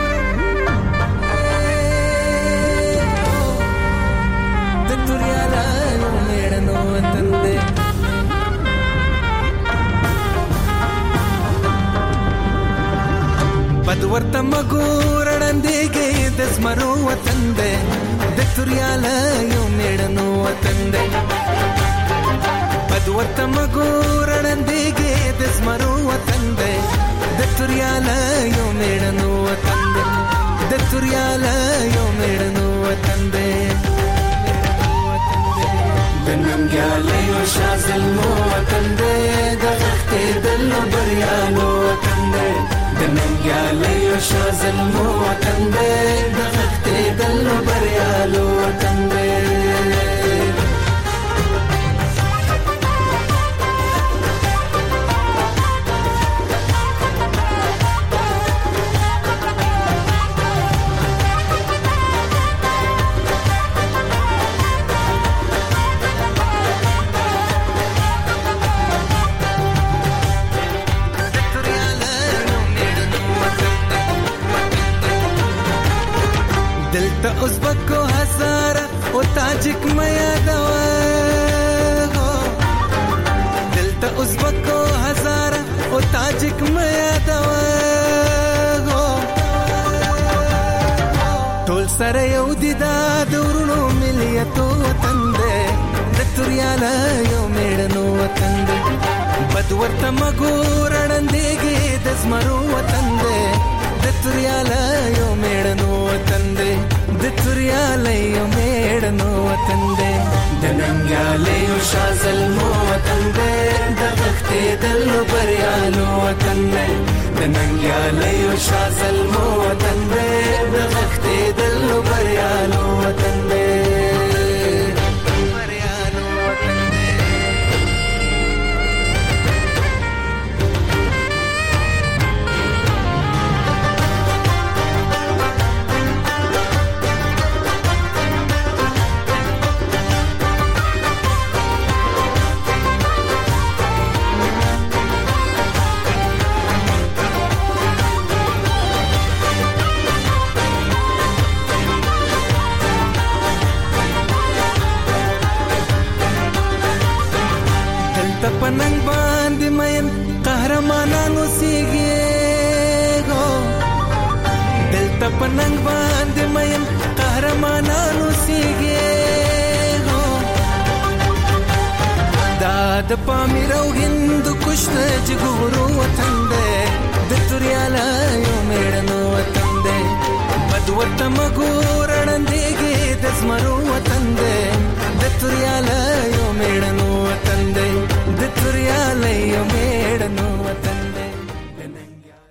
د توريالا میړنو وطن دې بدورته مګور وړاندېږي د زمرو وطن دې د توريالا میړنو وطن دې بدورته مګور وړاندېږي د زمرو وطن دې د توريالا میړنو وطن دې د توريالا میړنو وطن دې د ننګیالي او شازلمو وطن دې د غختې دلو بریالو وطن دې د ننګیالي او شازلمو وطن دې د غختې دلو بریالو وطن دې دلته ازبکو هزاره او تاجک میا دوا دلته ازبکو هزاره او تاجک میا دوا ټول سره یو دي دا دورونو مليتو وطن دې د توريالا یو میړنو وطن دې بدورته مګور وړاندېږي د زمرو وطن دې د توريالا یو میړنو وطن دې د توريالا یو میړنو وطن دې د ننګیالي او شازلمو وطن دې د غختې دلو بریالو وطن دې د ننګیالیو شازلمو وطن دی د غښتېدلو بریالو وطن دی پننګ باندې مین قهرمانانو سیږي دلته پننګ باندې مین قهرمانانو سیږي دا د پامیر او هند کوشت جګورو وطن دی